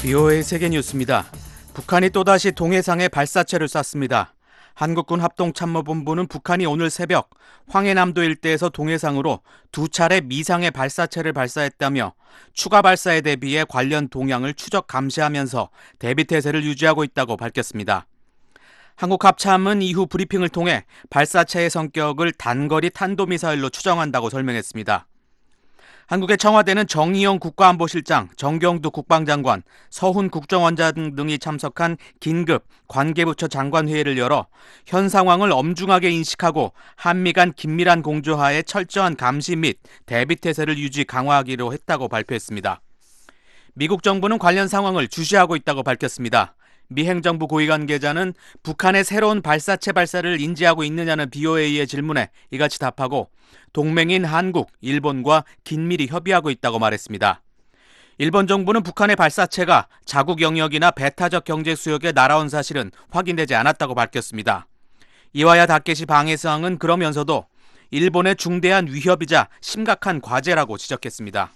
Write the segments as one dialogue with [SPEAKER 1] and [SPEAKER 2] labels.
[SPEAKER 1] BOA 세계뉴스입니다. 북한이 또다시 동해상에 발사체를 쐈습니다. 한국군 합동참모본부는 북한이 오늘 새벽 황해남도 일대에서 동해상으로 두 차례 미상의 발사체를 발사했다며 추가 발사에 대비해 관련 동향을 추적 감시하면서 대비태세를 유지하고 있다고 밝혔습니다. 한국합참은 이후 브리핑을 통해 발사체의 성격을 단거리 탄도미사일로 추정한다고 설명했습니다. 한국의 청와대는 정의용 국가안보실장, 정경두 국방장관, 서훈 국정원장 등이 참석한 긴급 관계부처 장관회의를 열어 현 상황을 엄중하게 인식하고 한미 간 긴밀한 공조하에 철저한 감시 및 대비태세를 유지 강화하기로 했다고 발표했습니다. 미국 정부는 관련 상황을 주시하고 있다고 밝혔습니다. 미 행정부 고위 관계자는 북한의 새로운 발사체 발사를 인지하고 있느냐는 BOA의 질문에 이같이 답하고 동맹인 한국, 일본과 긴밀히 협의하고 있다고 말했습니다. 일본 정부는 북한의 발사체가 자국 영역이나 배타적 경제 수역에 날아온 사실은 확인되지 않았다고 밝혔습니다. 이와야 다케시 방해상은 그러면서도 일본의 중대한 위협이자 심각한 과제라고 지적했습니다.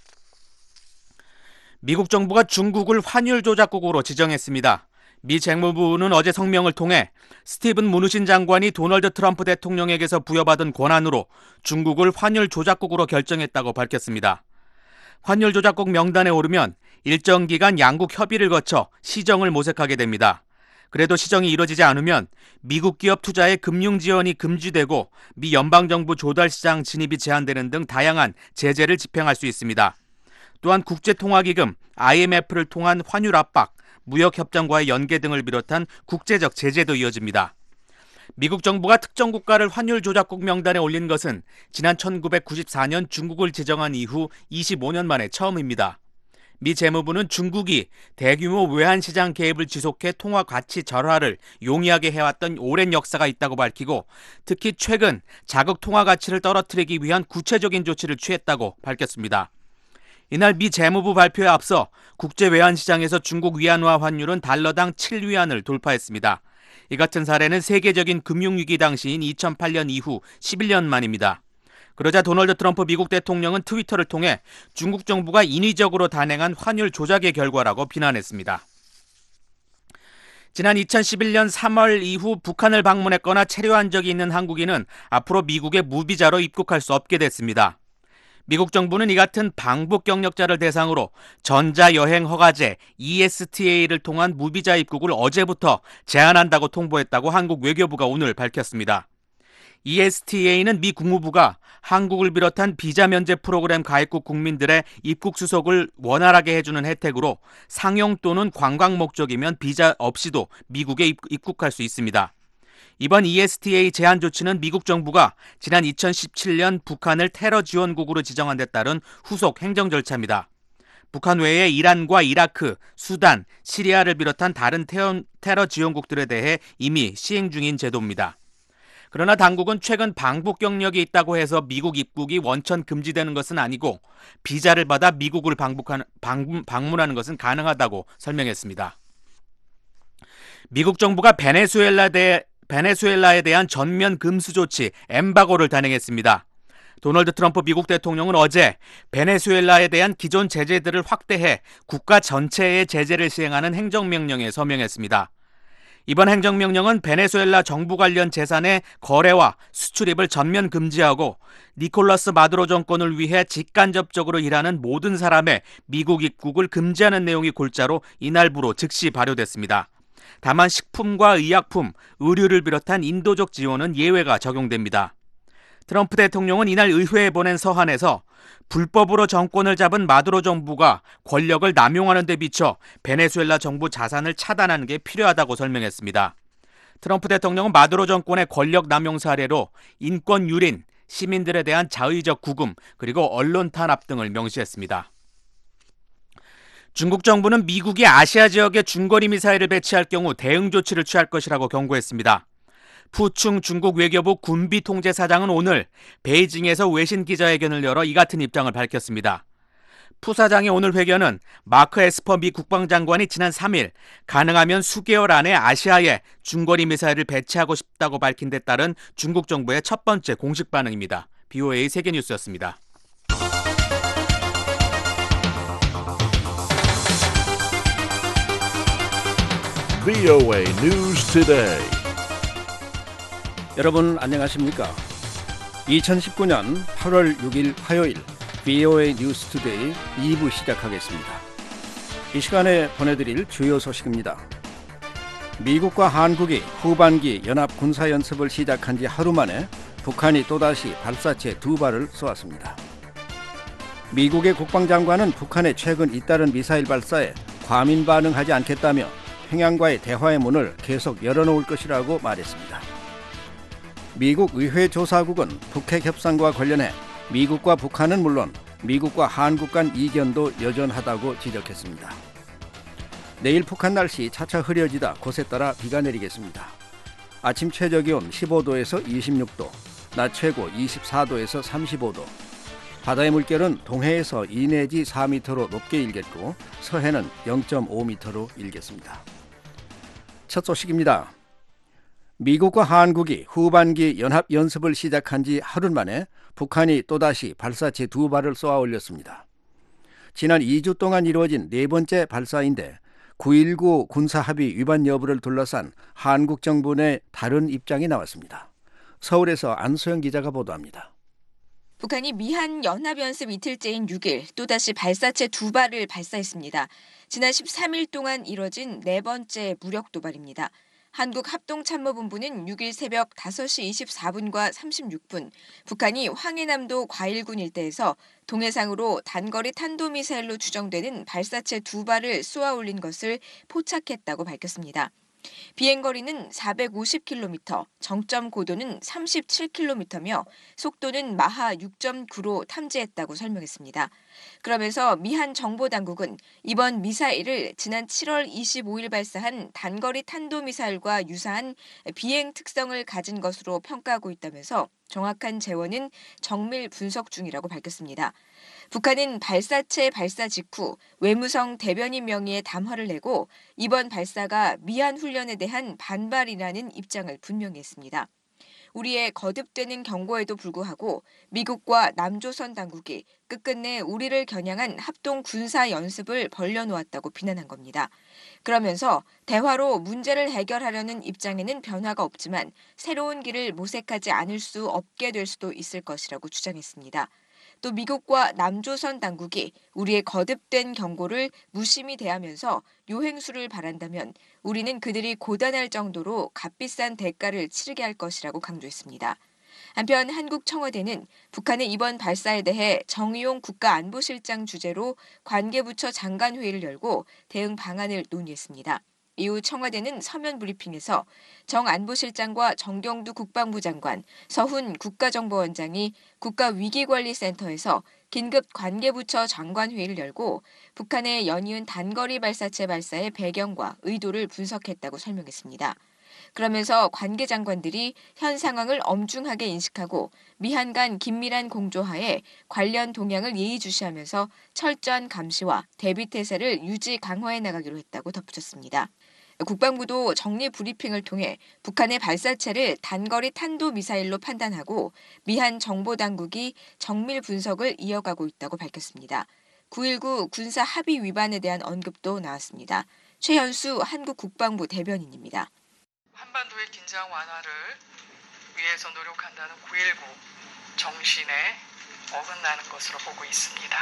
[SPEAKER 1] 미국 정부가 중국을 환율 조작국으로 지정했습니다. 미 재무부는 어제 성명을 통해 스티븐 무누신 장관이 도널드 트럼프 대통령에게서 부여받은 권한으로 중국을 환율 조작국으로 결정했다고 밝혔습니다. 환율 조작국 명단에 오르면 일정 기간 양국 협의를 거쳐 시정을 모색하게 됩니다. 그래도 시정이 이뤄지지 않으면 미국 기업 투자에 금융 지원이 금지되고 미 연방정부 조달시장 진입이 제한되는 등 다양한 제재를 집행할 수 있습니다. 또한 국제통화기금 IMF를 통한 환율 압박, 무역협정과의 연계 등을 비롯한 국제적 제재도 이어집니다. 미국 정부가 특정 국가를 환율 조작국 명단에 올린 것은 지난 1994년 중국을 지정한 이후 25년 만에 처음입니다. 미 재무부는 중국이 대규모 외환시장 개입을 지속해 통화 가치 절하를 용이하게 해왔던 오랜 역사가 있다고 밝히고 특히 최근 자국 통화 가치를 떨어뜨리기 위한 구체적인 조치를 취했다고 밝혔습니다. 이날 미 재무부 발표에 앞서 국제 외환시장에서 중국 위안화 환율은 달러당 7위안을 돌파했습니다. 이 같은 사례는 세계적인 금융위기 당시인 2008년 이후 11년 만입니다. 그러자 도널드 트럼프 미국 대통령은 트위터를 통해 중국 정부가 인위적으로 단행한 환율 조작의 결과라고 비난했습니다. 지난 2011년 3월 이후 북한을 방문했거나 체류한 적이 있는 한국인은 앞으로 미국에 무비자로 입국할 수 없게 됐습니다. 미국 정부는 이 같은 방북 경력자를 대상으로 전자여행 허가제 ESTA를 통한 무비자 입국을 어제부터 제한한다고 통보했다고 한국 외교부가 오늘 밝혔습니다. ESTA는 미 국무부가 한국을 비롯한 비자 면제 프로그램 가입국 국민들의 입국 수속을 원활하게 해주는 혜택으로 상용 또는 관광 목적이면 비자 없이도 미국에 입국할 수 있습니다. 이번 ESTA 제한 조치는 미국 정부가 지난 2017년 북한을 테러 지원국으로 지정한 데 따른 후속 행정 절차입니다. 북한 외에 이란과 이라크, 수단, 시리아를 비롯한 다른 테러 지원국들에 대해 이미 시행 중인 제도입니다. 그러나 당국은 최근 방북 경력이 있다고 해서 미국 입국이 원천 금지되는 것은 아니고 비자를 받아 미국을 방문하는 것은 가능하다고 설명했습니다. 미국 정부가 베네수엘라에 대한 전면 금수 조치 엠바고를 단행했습니다. 도널드 트럼프 미국 대통령은 어제 베네수엘라에 대한 기존 제재들을 확대해 국가 전체에 제재를 시행하는 행정명령에 서명했습니다. 이번 행정명령은 베네수엘라 정부 관련 재산의 거래와 수출입을 전면 금지하고 니콜라스 마두로 정권을 위해 직간접적으로 일하는 모든 사람의 미국 입국을 금지하는 내용이 골자로 이날부로 즉시 발효됐습니다. 다만 식품과 의약품, 의류를 비롯한 인도적 지원은 예외가 적용됩니다. 트럼프 대통령은 이날 의회에 보낸 서한에서 불법으로 정권을 잡은 마두로 정부가 권력을 남용하는 데 비춰 베네수엘라 정부 자산을 차단하는 게 필요하다고 설명했습니다. 트럼프 대통령은 마두로 정권의 권력 남용 사례로 인권 유린, 시민들에 대한 자의적 구금, 그리고 언론 탄압 등을 명시했습니다. 중국 정부는 미국이 아시아 지역에 중거리 미사일을 배치할 경우 대응 조치를 취할 것이라고 경고했습니다. 푸충 중국 외교부 군비통제사장은 오늘 베이징에서 외신 기자회견을 열어 이 같은 입장을 밝혔습니다. 푸 사장의 오늘 회견은 마크 에스퍼 미 국방장관이 지난 3일 가능하면 수개월 안에 아시아에 중거리 미사일을 배치하고 싶다고 밝힌 데 따른 중국 정부의 첫 번째 공식 반응입니다. BOA 세계뉴스였습니다.
[SPEAKER 2] VOA News Today.
[SPEAKER 3] 여러분 안녕하십니까? 2019년 8월 6일 화요일 VOA News Today 2부 시작하겠습니다. 이 시간에 보내드릴 주요 소식입니다. 미국과 한국이 후반기 연합 군사연습을 시작한 지 하루 만에 북한이 또다시 발사체 2발을 쏘았습니다. 미국의 국방장관은 북한의 최근 잇따른 미사일 발사에 과민 반응하지 않겠다며 평양과의 대화의 문을 계속 열어놓을 것이라고 말했습니다. 미국 의회 조사국은 북핵 협상과 관련해 미국과 북한은 물론 미국과 한국 간 이견도 여전하다고 지적했습니다. 내일 북한 날씨 차차 흐려지다 곳에 따라 비가 내리겠습니다. 아침 최저기온 15도에서 26도, 낮 최고 24도에서 35도, 바다의 물결은 동해에서 2 내지 4m로 높게 일겠고 서해는 0.5m로 일겠습니다. 첫 소식입니다. 미국과 한국이 후반기 연합연습을 시작한 지 하루 만에 북한이 또다시 발사체 2발을 쏘아 올렸습니다. 지난 2주 동안 이루어진 네 번째 발사인데 9.19 군사합의 위반 여부를 둘러싼 한국 정부 내 다른 입장이 나왔습니다. 서울에서 안소영 기자가 보도합니다.
[SPEAKER 4] 북한이 미한 연합연습 이틀째인 6일 또다시 발사체 2발을 발사했습니다. 지난 13일 동안 이뤄진 네 번째 무력 도발입니다. 한국합동참모본부는 6일 새벽 5시 24분과 36분 북한이 황해남도 과일군 일대에서 동해상으로 단거리 탄도미사일로 추정되는 발사체 2발을 쏘아 올린 것을 포착했다고 밝혔습니다. 비행거리는 450km, 정점 고도는 37km며 속도는 마하 6.9로 탐지했다고 설명했습니다. 그러면서 미한 정보당국은 이번 미사일을 지난 7월 25일 발사한 단거리 탄도미사일과 유사한 비행 특성을 가진 것으로 평가하고 있다면서 정확한 재원은 정밀 분석 중이라고 밝혔습니다. 북한은 발사체 발사 직후 외무성 대변인 명의의 담화를 내고 이번 발사가 미한 훈련에 대한 반발이라는 입장을 분명히 했습니다. 우리의 거듭되는 경고에도 불구하고 미국과 남조선 당국이 끝끝내 우리를 겨냥한 합동 군사 연습을 벌려놓았다고 비난한 겁니다. 그러면서 대화로 문제를 해결하려는 입장에는 변화가 없지만 새로운 길을 모색하지 않을 수 없게 될 수도 있을 것이라고 주장했습니다. 또 미국과 남조선 당국이 우리의 거듭된 경고를 무심히 대하면서 요행수를 바란다면 우리는 그들이 고단할 정도로 값비싼 대가를 치르게 할 것이라고 강조했습니다. 한편 한국 청와대는 북한의 이번 발사에 대해 정의용 국가안보실장 주재로 관계부처 장관회의를 열고 대응 방안을 논의했습니다. 이후 청와대는 서면 브리핑에서 정 안보실장과 정경두 국방부 장관, 서훈 국가정보원장이 국가위기관리센터에서 긴급 관계부처 장관회의를 열고 북한의 연이은 단거리 발사체 발사의 배경과 의도를 분석했다고 설명했습니다. 그러면서 관계 장관들이 현 상황을 엄중하게 인식하고 미한 간 긴밀한 공조하에 관련 동향을 예의주시하면서 철저한 감시와 대비태세를 유지 강화해 나가기로 했다고 덧붙였습니다. 국방부도 정례 브리핑을 통해 북한의 발사체를 단거리 탄도미사일로 판단하고 미한 정보당국이 정밀 분석을 이어가고 있다고 밝혔습니다. 9.19 군사 합의 위반에 대한 언급도 나왔습니다. 최현수 한국 국방부 대변인입니다.
[SPEAKER 5] 한반도의 긴장 완화를 위해서 노력한다는 9.19 정신에 어긋나는 것으로 보고 있습니다.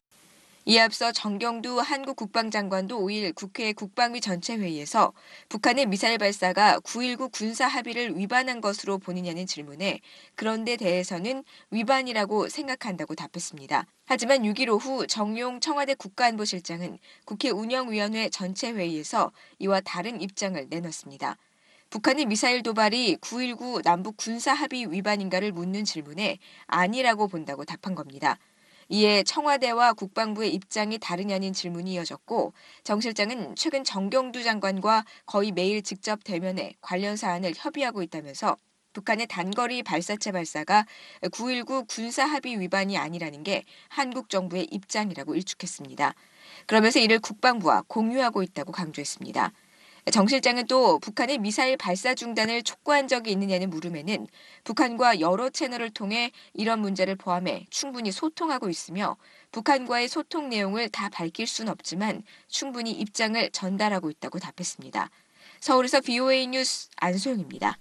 [SPEAKER 4] 이에 앞서 정경두 한국 국방장관도 5일 국회 국방위 전체회의에서 북한의 미사일 발사가 9.19 군사 합의를 위반한 것으로 보느냐는 질문에 그런 데 대해서는 위반이라고 생각한다고 답했습니다. 하지만 6일 오후 정용 청와대 국가안보실장은 국회 운영위원회 전체회의에서 이와 다른 입장을 내놨습니다. 북한의 미사일 도발이 9.19 남북 군사 합의 위반인가를 묻는 질문에 아니라고 본다고 답한 겁니다. 이에 청와대와 국방부의 입장이 다르냐는 질문이 이어졌고 정 실장은 최근 정경두 장관과 거의 매일 직접 대면해 관련 사안을 협의하고 있다면서 북한의 단거리 발사체 발사가 9.19 군사합의 위반이 아니라는 게 한국 정부의 입장이라고 일축했습니다. 그러면서 이를 국방부와 공유하고 있다고 강조했습니다. 정 실장은 또 북한의 미사일 발사 중단을 촉구한 적이 있느냐는 물음에는 북한과 여러 채널을 통해 이런 문제를 포함해 충분히 소통하고 있으며 북한과의 소통 내용을 다 밝힐 수는 없지만 충분히 입장을 전달하고 있다고 답했습니다. 서울에서 VOA 뉴스 안소영입니다.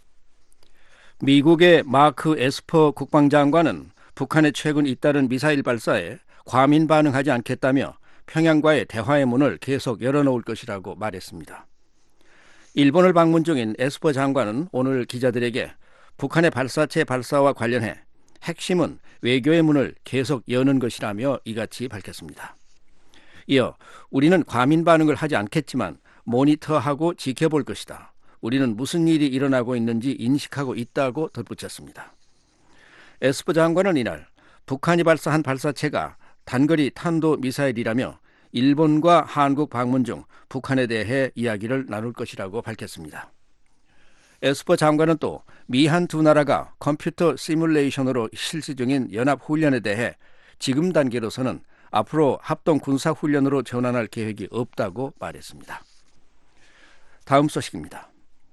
[SPEAKER 3] 미국의 마크 에스퍼 국방장관은 북한의 최근 잇따른 미사일 발사에 과민 반응하지 않겠다며 평양과의 대화의 문을 계속 열어놓을 것이라고 말했습니다. 일본을 방문 중인 에스퍼 장관은 오늘 기자들에게 북한의 발사체 발사와 관련해 핵심은 외교의 문을 계속 여는 것이라며 이같이 밝혔습니다. 이어 우리는 과민 반응을 하지 않겠지만 모니터하고 지켜볼 것이다. 우리는 무슨 일이 일어나고 있는지 인식하고 있다고 덧붙였습니다. 에스퍼 장관은 이날 북한이 발사한 발사체가 단거리 탄도미사일이라며 일본과 한국 방문 중 북한에 대해 이야기를 나눌 것이라고 밝혔습니다. 에스퍼 장관은 또 미한 두 나라가 컴퓨터 시뮬레이션으로 실시 중인 연합훈련에 대해 지금 단계로서는 앞으로 합동 군사훈련으로 전환할 계획이 없다고 말했습니다. 다음 소식입니다.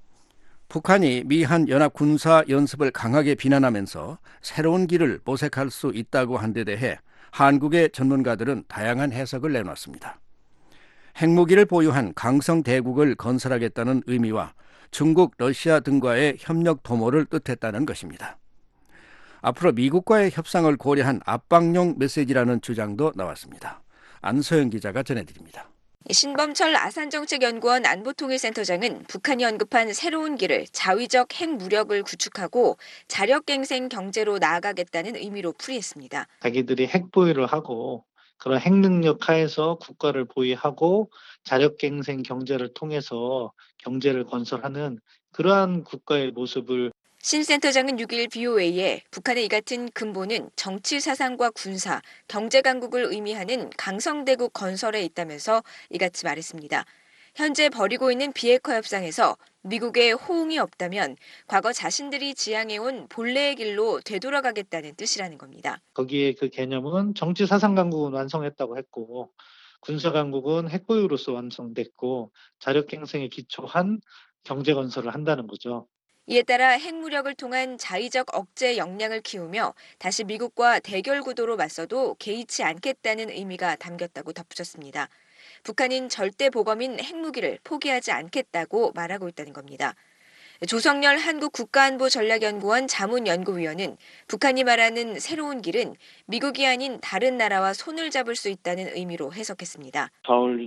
[SPEAKER 3] 북한이 미한 연합 군사 연습을 강하게 비난하면서 새로운 길을 모색할 수 있다고 한 데 대해 한국의 전문가들은 다양한 해석을 내놨습니다. 핵무기를 보유한 강성 대국을 건설하겠다는 의미와 중국, 러시아 등과의 협력 도모를 뜻했다는 것입니다. 앞으로 미국과의 협상을 고려한 압박용 메시지라는 주장도 나왔습니다. 안소영 기자가 전해드립니다.
[SPEAKER 4] 신범철 아산정책연구원 안보통일센터장은 북한이 언급한 새로운 길을 자위적 핵무력을 구축하고 자력갱생 경제로 나아가겠다는 의미로 풀이했습니다.
[SPEAKER 6] 자기들이 핵 보유를 하고 그런 핵 능력 하에서 국가를 보유하고 자력갱생 경제를 통해서 경제를 건설하는 그러한 국가의 모습을
[SPEAKER 4] 신 센터장은 6일 BOA에 북한의 이 같은 근본은 정치 사상과 군사, 경제 강국을 의미하는 강성대국 건설에 있다면서 이같이 말했습니다. 현재 벌이고 있는 비핵화 협상에서 미국의 호응이 없다면 과거 자신들이 지향해온 본래의 길로 되돌아가겠다는 뜻이라는 겁니다.
[SPEAKER 6] 거기에 그 개념은 정치 사상 강국은 완성했다고 했고 군사 강국은 핵 보유로서 완성됐고 자력갱생에 기초한 경제 건설을 한다는 거죠.
[SPEAKER 4] 이에 따라 핵무력을 통한 자위적 억제 역량을 키우며 다시 미국과 대결 구도로 맞서도 개의치 않겠다는 의미가 담겼다고 덧붙였습니다. 북한은 절대 보범인 핵무기를 포기하지 않겠다고 말하고 있다는 겁니다. 조성열 한국국가안보전략연구원 자문연구위원은 북한이 말하는 새로운 길은 미국이 아닌 다른 나라와 손을 잡을 수 있다는 의미로 해석했습니다.
[SPEAKER 7] 4월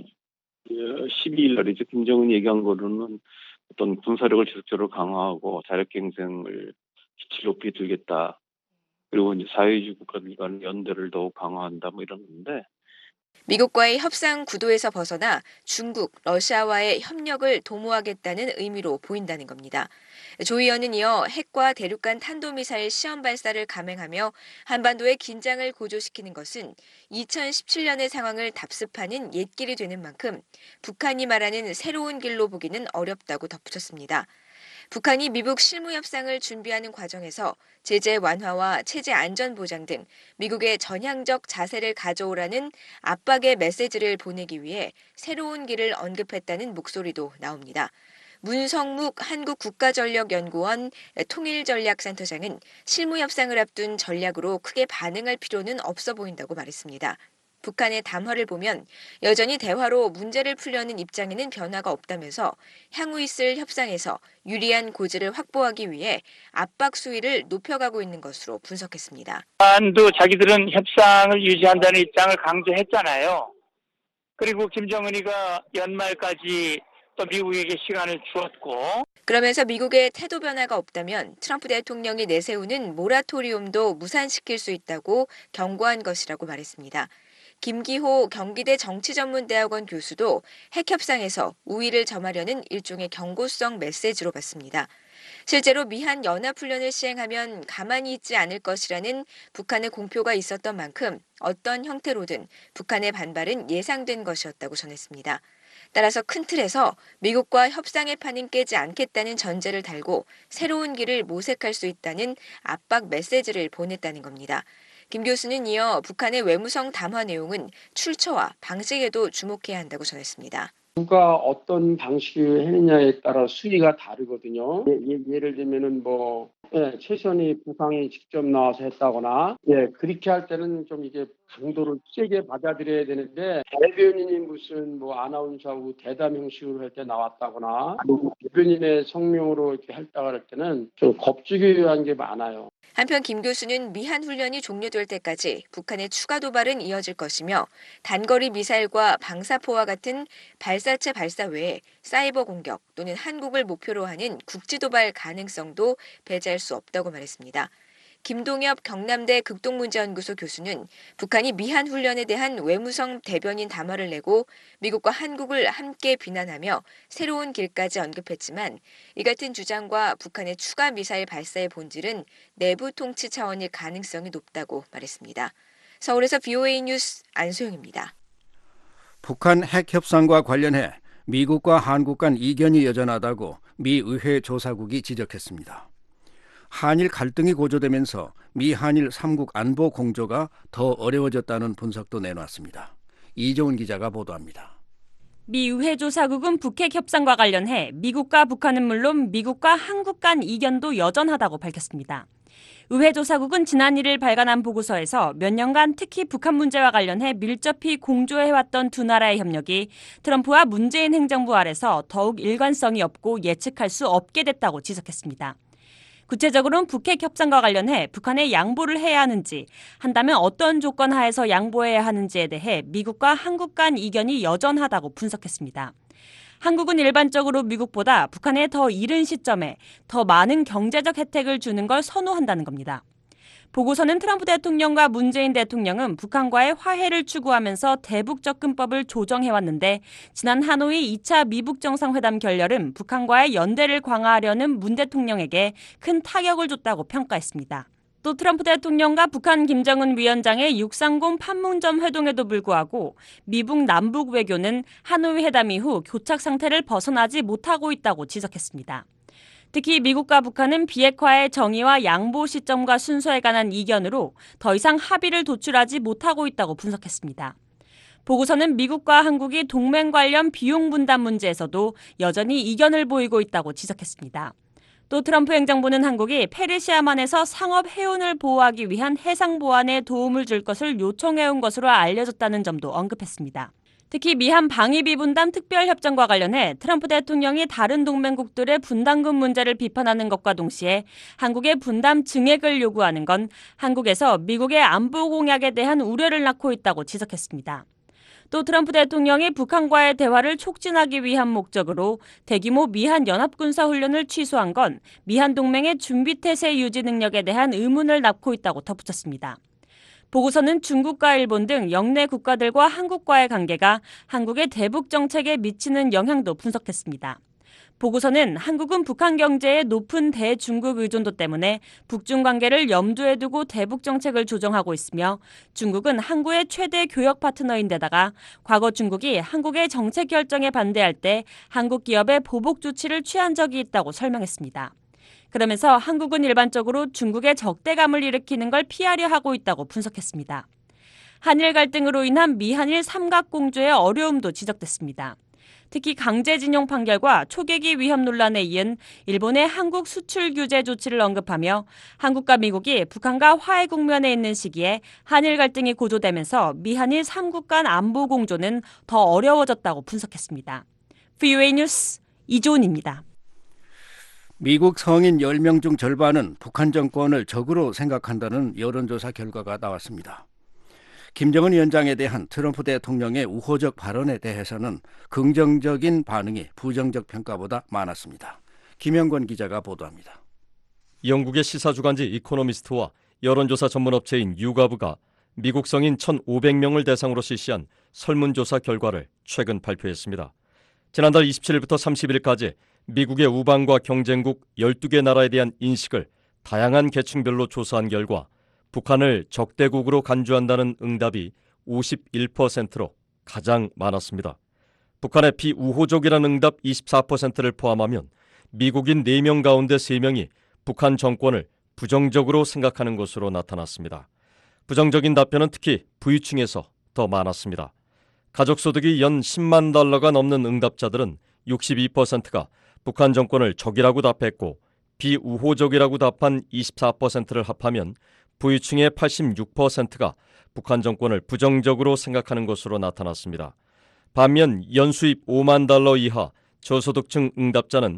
[SPEAKER 7] 12일 날 이제 김정은이 얘기한 거로는 어떤 군사력을 지속적으로 강화하고 자력갱생을 기치를 높이 들겠다. 그리고 이제 사회주의 국가들 간의 연대를 더욱 강화한다 뭐 이런 건데.
[SPEAKER 4] 미국과의 협상 구도에서 벗어나 중국, 러시아와의 협력을 도모하겠다는 의미로 보인다는 겁니다. 조 의원은 이어 핵과 대륙간 탄도미사일 시험 발사를 감행하며 한반도의 긴장을 고조시키는 것은 2017년의 상황을 답습하는 옛길이 되는 만큼 북한이 말하는 새로운 길로 보기는 어렵다고 덧붙였습니다. 북한이 미북 실무 협상을 준비하는 과정에서 제재 완화와 체제 안전 보장 등 미국의 전향적 자세를 가져오라는 압박의 메시지를 보내기 위해 새로운 길을 언급했다는 목소리도 나옵니다. 문성묵 한국국가전력연구원 통일전략센터장은 실무 협상을 앞둔 전략으로 크게 반응할 필요는 없어 보인다고 말했습니다. 북한의 담화를 보면 여전히 대화로 문제를 풀려는 입장에는 변화가 없다면서 향후 있을 협상에서 유리한 고지를 확보하기 위해 압박 수위를 높여가고 있는 것으로 분석했습니다.
[SPEAKER 8] 북한도 자기들은 협상을 유지한다는 입장을 강조했잖아요. 그리고 김정은이가 연말까지 또 미국에게 시간을 주었고
[SPEAKER 4] 그러면서 미국의 태도 변화가 없다면 트럼프 대통령이 내세우는 모라토리움도 무산시킬 수 있다고 경고한 것이라고 말했습니다. 김기호 경기대 정치전문대학원 교수도 핵협상에서 우위를 점하려는 일종의 경고성 메시지로 봤습니다. 실제로 미한 연합훈련을 시행하면 가만히 있지 않을 것이라는 북한의 공표가 있었던 만큼 어떤 형태로든 북한의 반발은 예상된 것이었다고 전했습니다. 따라서 큰 틀에서 미국과 협상의 판은 깨지 않겠다는 전제를 달고 새로운 길을 모색할 수 있다는 압박 메시지를 보냈다는 겁니다. 김 교수는 이어 북한의 외무성 담화 내용은 출처와 방식에도 주목해야 한다고 전했습니다.
[SPEAKER 9] 누가 어떤 방식을 했느냐에 따라 수위가 다르거든요. 예를 들면은 예, 최선희 부상이 직접 나와서 했다거나, 예, 그렇게 할 때는 좀 이게 강도를 세게 받아들여야 되는데, 대변인이 무슨 뭐 아나운서하고 대담 형식으로 할 때 나왔다거나, 그리고 대변인의 성명으로 이렇게 했다고 할 때는 좀 겁주기 위한 게 많아요.
[SPEAKER 4] 한편 김 교수는 미한 훈련이 종료될 때까지 북한의 추가 도발은 이어질 것이며 단거리 미사일과 방사포와 같은 발사체 발사 외에 사이버 공격 또는 한국을 목표로 하는 국지 도발 가능성도 배제할 수 없다고 말했습니다. 김동엽 경남대 극동문제연구소 교수는 북한이 미한 훈련에 대한 외무성 대변인 담화를 내고 미국과 한국을 함께 비난하며 새로운 길까지 언급했지만 이 같은 주장과 북한의 추가 미사일 발사의 본질은 내부 통치 차원일 가능성이 높다고 말했습니다. 서울에서 VOA 뉴스 안소영입니다.
[SPEAKER 3] 북한 핵 협상과 관련해 미국과 한국 간 이견이 여전하다고 미 의회 조사국이 지적했습니다. 한일 갈등이 고조되면서 미 한일 3국 안보 공조가 더 어려워졌다는 분석도 내놨습니다. 이종훈 기자가 보도합니다.
[SPEAKER 10] 미 의회 조사국은 북핵 협상과 관련해 미국과 북한은 물론 미국과 한국 간 이견도 여전하다고 밝혔습니다. 의회 조사국은 지난 1일 발간한 보고서에서 몇 년간 특히 북한 문제와 관련해 밀접히 공조해왔던 두 나라의 협력이 트럼프와 문재인 행정부 아래서 더욱 일관성이 없고 예측할 수 없게 됐다고 지적했습니다. 구체적으로는 북핵 협상과 관련해 북한에 양보를 해야 하는지, 한다면 어떤 조건 하에서 양보해야 하는지에 대해 미국과 한국 간 이견이 여전하다고 분석했습니다. 한국은 일반적으로 미국보다 북한에 더 이른 시점에 더 많은 경제적 혜택을 주는 걸 선호한다는 겁니다. 보고서는 트럼프 대통령과 문재인 대통령은 북한과의 화해를 추구하면서 대북 접근법을 조정해왔는데 지난 하노이 2차 미북 정상회담 결렬은 북한과의 연대를 강화하려는 문 대통령에게 큰 타격을 줬다고 평가했습니다. 또 트럼프 대통령과 북한 김정은 위원장의 630 판문점 회동에도 불구하고 미북 남북 외교는 하노이 회담 이후 교착 상태를 벗어나지 못하고 있다고 지적했습니다. 특히 미국과 북한은 비핵화의 정의와 양보 시점과 순서에 관한 이견으로 더 이상 합의를 도출하지 못하고 있다고 분석했습니다. 보고서는 미국과 한국이 동맹 관련 비용 분담 문제에서도 여전히 이견을 보이고 있다고 지적했습니다. 또 트럼프 행정부는 한국이 페르시아만에서 상업 해운을 보호하기 위한 해상 보안에 도움을 줄 것을 요청해온 것으로 알려졌다는 점도 언급했습니다. 특히 미한 방위비 분담 특별협정과 관련해 트럼프 대통령이 다른 동맹국들의 분담금 문제를 비판하는 것과 동시에 한국의 분담 증액을 요구하는 건 한국에서 미국의 안보 공약에 대한 우려를 낳고 있다고 지적했습니다. 또 트럼프 대통령이 북한과의 대화를 촉진하기 위한 목적으로 대규모 미한 연합군사훈련을 취소한 건 미한 동맹의 준비태세 유지 능력에 대한 의문을 낳고 있다고 덧붙였습니다. 보고서는 중국과 일본 등 영내 국가들과 한국과의 관계가 한국의 대북 정책에 미치는 영향도 분석했습니다. 보고서는 한국은 북한 경제의 높은 대중국 의존도 때문에 북중 관계를 염두에 두고 대북 정책을 조정하고 있으며 중국은 한국의 최대 교역 파트너인데다가 과거 중국이 한국의 정책 결정에 반대할 때 한국 기업의 보복 조치를 취한 적이 있다고 설명했습니다. 그러면서 한국은 일반적으로 중국의 적대감을 일으키는 걸 피하려 하고 있다고 분석했습니다. 한일 갈등으로 인한 미한일 삼각공조의 어려움도 지적됐습니다. 특히 강제징용 판결과 초계기 위협 논란에 이은 일본의 한국 수출 규제 조치를 언급하며 한국과 미국이 북한과 화해 국면에 있는 시기에 한일 갈등이 고조되면서 미한일 3국 간 안보 공조는 더 어려워졌다고 분석했습니다. VOA 뉴스 이조은입니다.
[SPEAKER 3] 미국 성인 10명 중 절반은 북한 정권을 적으로 생각한다는 여론조사 결과가 나왔습니다. 김정은 위원장에 대한 트럼프 대통령의 우호적 발언에 대해서는 긍정적인 반응이 부정적 평가보다 많았습니다. 김영권 기자가 보도합니다.
[SPEAKER 11] 영국의 시사주간지 이코노미스트와 여론조사 전문업체인 유가브가 미국 성인 1,500명을 대상으로 실시한 설문조사 결과를 최근 발표했습니다. 지난달 27일부터 30일까지 미국의 우방과 경쟁국 12개 나라에 대한 인식을 다양한 계층별로 조사한 결과 북한을 적대국으로 간주한다는 응답이 51%로 가장 많았습니다. 북한의 비우호적이라는 응답 24%를 포함하면 미국인 4명 가운데 3명이 북한 정권을 부정적으로 생각하는 것으로 나타났습니다. 부정적인 답변은 특히 부유층에서 더 많았습니다. 가족소득이 연 10만 달러가 넘는 응답자들은 62%가 북한 정권을 적이라고 답했고 비우호적이라고 답한 24%를 합하면 부유층의 86%가 북한 정권을 부정적으로 생각하는 것으로 나타났습니다. 반면 연수입 $50,000 이하 저소득층 응답자는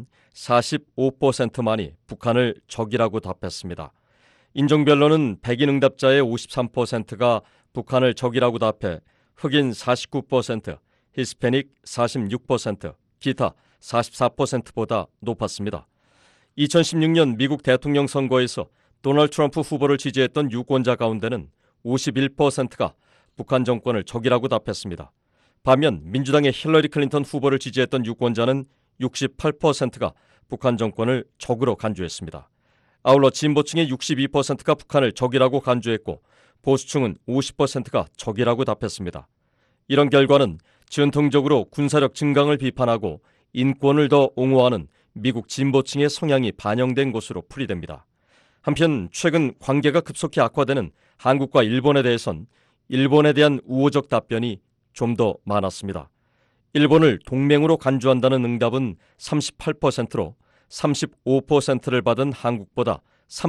[SPEAKER 11] 45%만이 북한을 적이라고 답했습니다. 인종별로는 백인 응답자의 53%가 북한을 적이라고 답해 흑인 49%, 히스패닉 46%, 기타 44%보다 높았습니다. 2016년 미국 대통령 선거에서 도널드 트럼프 후보를 지지했던 유권자 가운데는 51%가 북한 정권을 적이라고 답했습니다. 반면 민주당의 힐러리 클린턴 후보를 지지했던 유권자는 68%가 북한 정권을 적으로 간주했습니다. 아울러 진보층의 62%가 북한을 적이라고 간주했고 보수층은 50%가 적이라고 답했습니다. 이런 결과는 전통적으로 군사력 증강을 비판하고 인권을 더 옹호하는 미국 진보층의 성향이 반영된 것으로 풀이됩니다. 한편 최근 관계가 급속히 악화되는 한국과 일본에 대해선 일본에 대한 우호적 답변이 좀 더 많았습니다. 일본을 동맹으로 간주한다는 응답은 38%로 35%를 받은 한국보다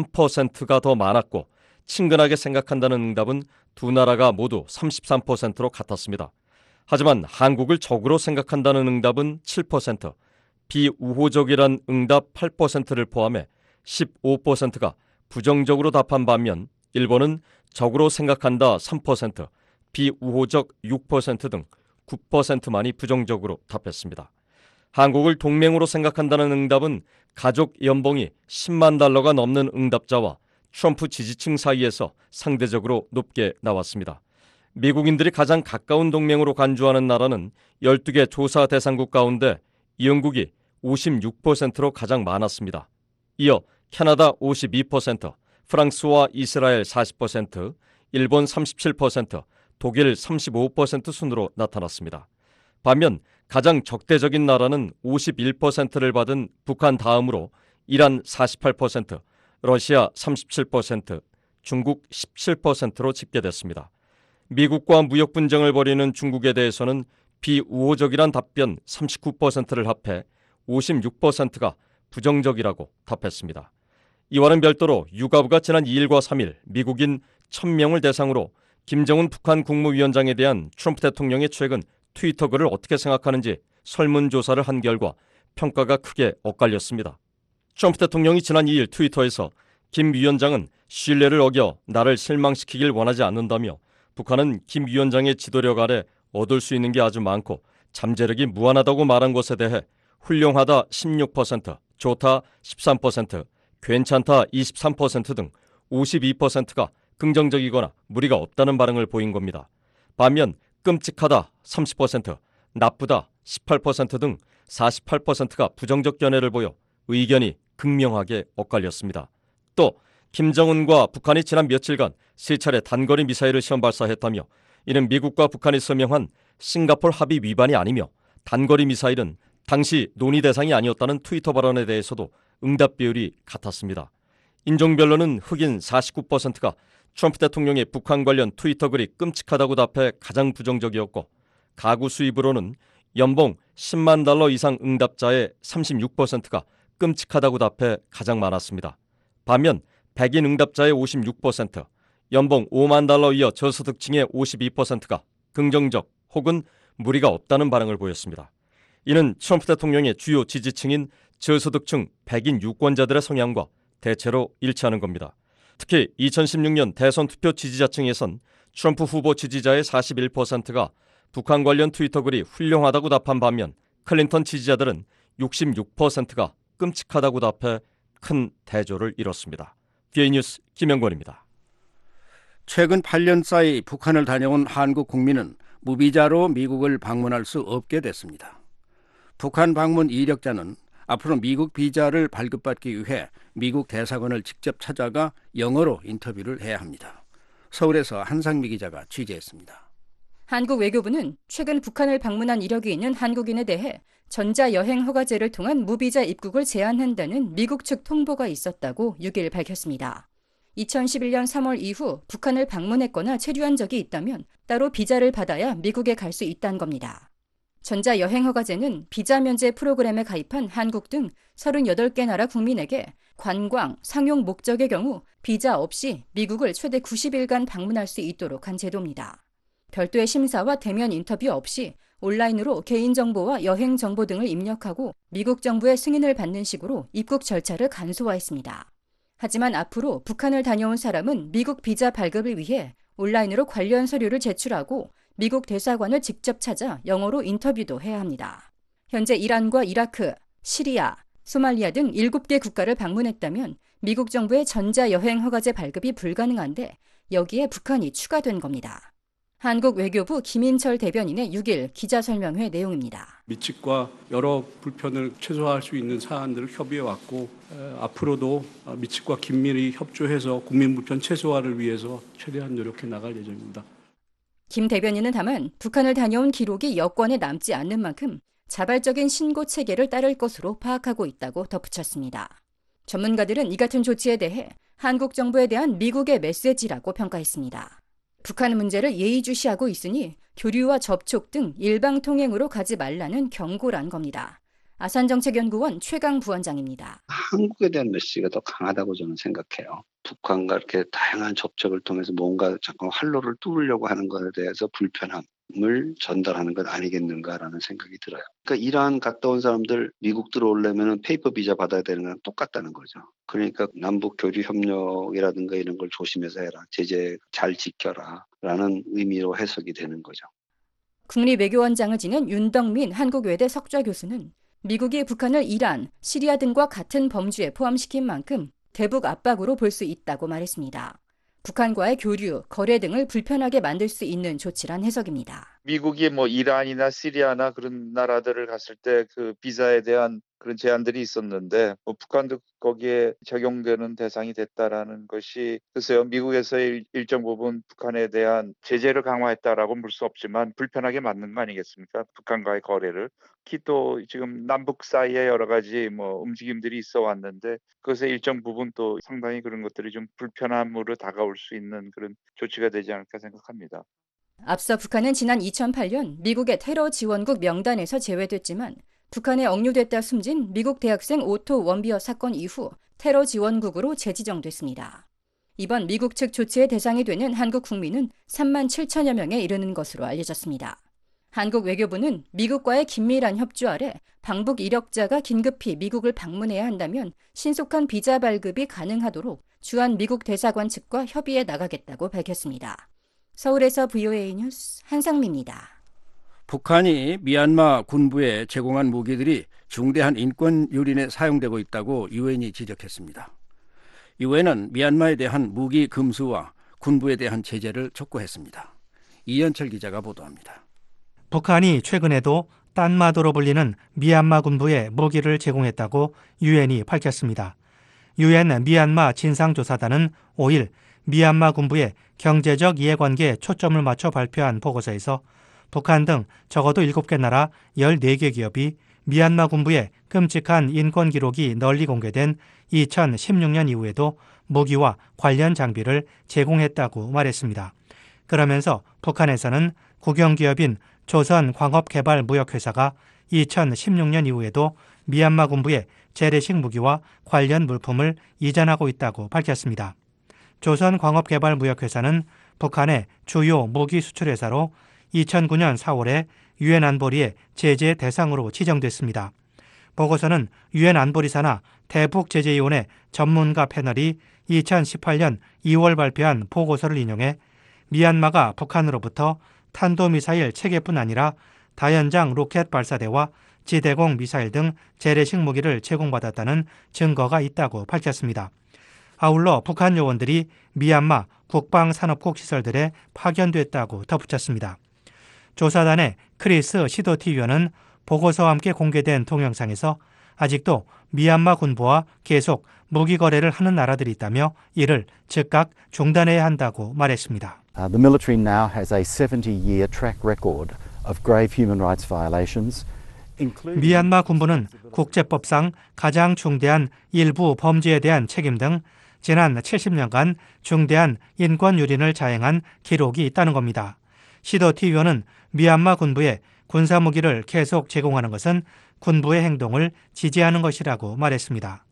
[SPEAKER 11] 3%가 더 많았고 친근하게 생각한다는 응답은 두 나라가 모두 33%로 같았습니다. 하지만 한국을 적으로 생각한다는 응답은 7%, 비우호적이란 응답 8%를 포함해 15%가 부정적으로 답한 반면 일본은 적으로 생각한다 3%, 비우호적 6% 등 9%만이 부정적으로 답했습니다. 한국을 동맹으로 생각한다는 응답은 가족 연봉이 $100,000가 넘는 응답자와 트럼프 지지층 사이에서 상대적으로 높게 나왔습니다. 미국인들이 가장 가까운 동맹으로 간주하는 나라는 12개 조사 대상국 가운데 영국이 56%로 가장 많았습니다. 이어 캐나다 52%, 프랑스와 이스라엘 40%, 일본 37%, 독일 35% 순으로 나타났습니다. 반면 가장 적대적인 나라는 51%를 받은 북한 다음으로 이란 48%, 러시아 37%, 중국 17%로 집계됐습니다. 미국과 무역 분쟁을 벌이는 중국에 대해서는 비우호적이란 답변 39%를 합해 56%가 부정적이라고 답했습니다. 이와는 별도로 유가부가 지난 2일과 3일 미국인 1,000명을 대상으로 김정은 북한 국무위원장에 대한 트럼프 대통령의 최근 트위터 글을 어떻게 생각하는지 설문조사를 한 결과 평가가 크게 엇갈렸습니다. 트럼프 대통령이 지난 2일 트위터에서 김 위원장은 신뢰를 어겨 나를 실망시키길 원하지 않는다며 북한은 김 위원장의 지도력 아래 얻을 수 있는 게 아주 많고 잠재력이 무한하다고 말한 것에 대해 훌륭하다 16%, 좋다 13%, 괜찮다 23% 등 52%가 긍정적이거나 무리가 없다는 반응을 보인 겁니다. 반면 끔찍하다 30%, 나쁘다 18% 등 48%가 부정적 견해를 보여 의견이 극명하게 엇갈렸습니다. 또 김정은과 북한이 지난 며칠간 3차례 단거리 미사일을 시험 발사했다며 이는 미국과 북한이 서명한 싱가포르 합의 위반이 아니며 단거리 미사일은 당시 논의 대상이 아니었다는 트위터 발언에 대해서도 응답 비율이 같았습니다. 인종별로는 흑인 49%가 트럼프 대통령의 북한 관련 트위터 글이 끔찍하다고 답해 가장 부정적이었고 가구 수입으로는 연봉 $100,000 이상 응답자의 36%가 끔찍하다고 답해 가장 많았습니다. 반면 백인 응답자의 56%, 연봉 $50,000 이하 저소득층의 52%가 긍정적 혹은 무리가 없다는 반응을 보였습니다. 이는 트럼프 대통령의 주요 지지층인 저소득층 백인 유권자들의 성향과 대체로 일치하는 겁니다. 특히 2016년 대선 투표 지지자층에선 트럼프 후보 지지자의 41%가 북한 관련 트위터 글이 훌륭하다고 답한 반면 클린턴 지지자들은 66%가 끔찍하다고 답해 큰 대조를 이뤘습니다. VA 뉴스 김영권입니다.
[SPEAKER 3] 최근 8년 사이 북한을 다녀온 한국 국민은 무비자로 미국을 방문할 수 없게 됐습니다. 북한 방문 이력자는 앞으로 미국 비자를 발급받기 위해 미국 대사관을 직접 찾아가 영어로 인터뷰를 해야 합니다. 서울에서 한상미 기자가 취재했습니다.
[SPEAKER 12] 한국 외교부는 최근 북한을 방문한 이력이 있는 한국인에 대해 전자여행 허가제를 통한 무비자 입국을 제한한다는 미국 측 통보가 있었다고 6일 밝혔습니다. 2011년 3월 이후 북한을 방문했거나 체류한 적이 있다면 따로 비자를 받아야 미국에 갈 수 있다는 겁니다. 전자여행 허가제는 비자 면제 프로그램에 가입한 한국 등 38개 나라 국민에게 관광, 상용 목적의 경우 비자 없이 미국을 최대 90일간 방문할 수 있도록 한 제도입니다. 별도의 심사와 대면 인터뷰 없이 온라인으로 개인정보와 여행정보 등을 입력하고 미국 정부의 승인을 받는 식으로 입국 절차를 간소화했습니다. 하지만 앞으로 북한을 다녀온 사람은 미국 비자 발급을 위해 온라인으로 관련 서류를 제출하고 미국 대사관을 직접 찾아 영어로 인터뷰도 해야 합니다. 현재 이란과 이라크, 시리아, 소말리아 등 7개 국가를 방문했다면 미국 정부의 전자여행 허가제 발급이 불가능한데 여기에 북한이 추가된 겁니다. 한국 외교부 김인철 대변인의 6일 기자설명회 내용입니다.
[SPEAKER 13] 미 측과 여러 불편을 최소화할 수 있는 사안들을 협의해왔고 앞으로도 미 측과 긴밀히 협조해서 국민 불편 최소화를 위해서 최대한 노력해 나갈 예정입니다.
[SPEAKER 12] 김 대변인은 다만 북한을 다녀온 기록이 여권에 남지 않는 만큼 자발적인 신고 체계를 따를 것으로 파악하고 있다고 덧붙였습니다. 전문가들은 이 같은 조치에 대해 한국 정부에 대한 미국의 메시지라고 평가했습니다. 북한 문제를 예의주시하고 있으니 교류와 접촉 등 일방 통행으로 가지 말라는 경고란 겁니다. 아산정책연구원 최강 부원장입니다.
[SPEAKER 14] 한국에 대한 메시지가 더 강하다고 저는 생각해요. 북한과 이렇게 다양한 접촉을 통해서 뭔가 자꾸 활로를 뚫으려고 하는 것에 대해서 불편함을 전달하는 것 아니겠는가라는 생각이 들어요. 그러니까 이란 갔다 온 사람들 미국 들어오려면 페이퍼 비자 받아야 되는 건 똑같다는 거죠. 그러니까 남북 교류 협력이라든가 이런 걸 조심해서 해라. 제재 잘 지켜라. 라는 의미로 해석이 되는 거죠.
[SPEAKER 12] 국립외교원장을 지낸 윤덕민 한국외대 석좌 교수는 미국이 북한을 이란, 시리아 등과 같은 범주에 포함시킨 만큼 대북 압박으로 볼 수 있다고 말했습니다. 북한과의 교류, 거래 등을 불편하게 만들 수 있는 조치란 해석입니다.
[SPEAKER 15] 미국이 이란이나 시리아나 그런 나라들을 갔을 때 그 비자에 대한 그런 제한들이 있었는데 북한도 거기에 적용되는 대상이 됐다라는 것이 글쎄요, 미국에서의 일정 부분 북한에 대한 제재를 강화했다라고 볼 수 없지만 불편하게 만든 거 아니겠습니까? 북한과의 거래를. 특히 또 지금 남북 사이에 여러 가지 움직임들이 있어 왔는데 그것의 일정 부분 또 상당히 그런 것들이 좀 불편함으로 다가올 수 있는 그런 조치가 되지 않을까 생각합니다.
[SPEAKER 12] 앞서 북한은 지난 2008년 미국의 테러 지원국 명단에서 제외됐지만 북한에 억류됐다 숨진 미국 대학생 오토 원비어 사건 이후 테러 지원국으로 재지정됐습니다. 이번 미국 측 조치의 대상이 되는 한국 국민은 3만 7천여 명에 이르는 것으로 알려졌습니다. 한국 외교부는 미국과의 긴밀한 협조 아래 방북 이력자가 긴급히 미국을 방문해야 한다면 신속한 비자 발급이 가능하도록 주한 미국 대사관 측과 협의해 나가겠다고 밝혔습니다. 서울에서 VOA 뉴스 한상미입니다.
[SPEAKER 3] 북한이 미얀마 군부에 제공한 무기들이 중대한 인권 유린에 사용되고 있다고 유엔이 지적했습니다. 유엔은 미얀마에 대한 무기 금수와 군부에 대한 제재를 촉구했습니다. 이현철 기자가 보도합니다.
[SPEAKER 16] 북한이 최근에도 딴마도로 불리는 미얀마 군부에 무기를 제공했다고 유엔이 밝혔습니다. 유엔 미얀마 진상조사단은 5일 미얀마 군부의 경제적 이해관계에 초점을 맞춰 발표한 보고서에서 북한 등 적어도 7개 나라 14개 기업이 미얀마 군부의 끔찍한 인권 기록이 널리 공개된 2016년 이후에도 무기와 관련 장비를 제공했다고 말했습니다. 그러면서 북한에서는 국영기업인 조선광업개발무역회사가 2016년 이후에도 미얀마 군부에 재래식 무기와 관련 물품을 이전하고 있다고 밝혔습니다. 조선광업개발무역회사는 북한의 주요 무기 수출회사로 2009년 4월에 유엔 안보리의 제재 대상으로 지정됐습니다. 보고서는 유엔 안보리사나 대북제재위원회 전문가 패널이 2018년 2월 발표한 보고서를 인용해 미얀마가 북한으로부터 탄도미사일 체계뿐 아니라 다연장 로켓 발사대와 지대공 미사일 등 재래식 무기를 제공받았다는 증거가 있다고 밝혔습니다. 아울러 북한 요원들이 미얀마 국방산업국 시설들에 파견됐다고 덧붙였습니다. 조사단의 크리스 시도티 위원은 보고서와 함께 공개된 동영상에서 아직도 미얀마 군부와 계속 무기 거래를 하는 나라들이 있다며 이를 즉각 중단해야 한다고 말했습니다.
[SPEAKER 17] The military now has a 70-year track record of grave human rights violations.
[SPEAKER 16] 미얀마 군부는 국제법상 가장 중대한 일부 범죄에 대한 책임 등 지난 70년간 중대한 인권 유린을 자행한 기록이 있다는 겁니다. 시도티 위원은 미얀마 군부에 군사무기를 계속 제공하는 것은 군부의 행동을 지지하는 것이라고 말했습니다.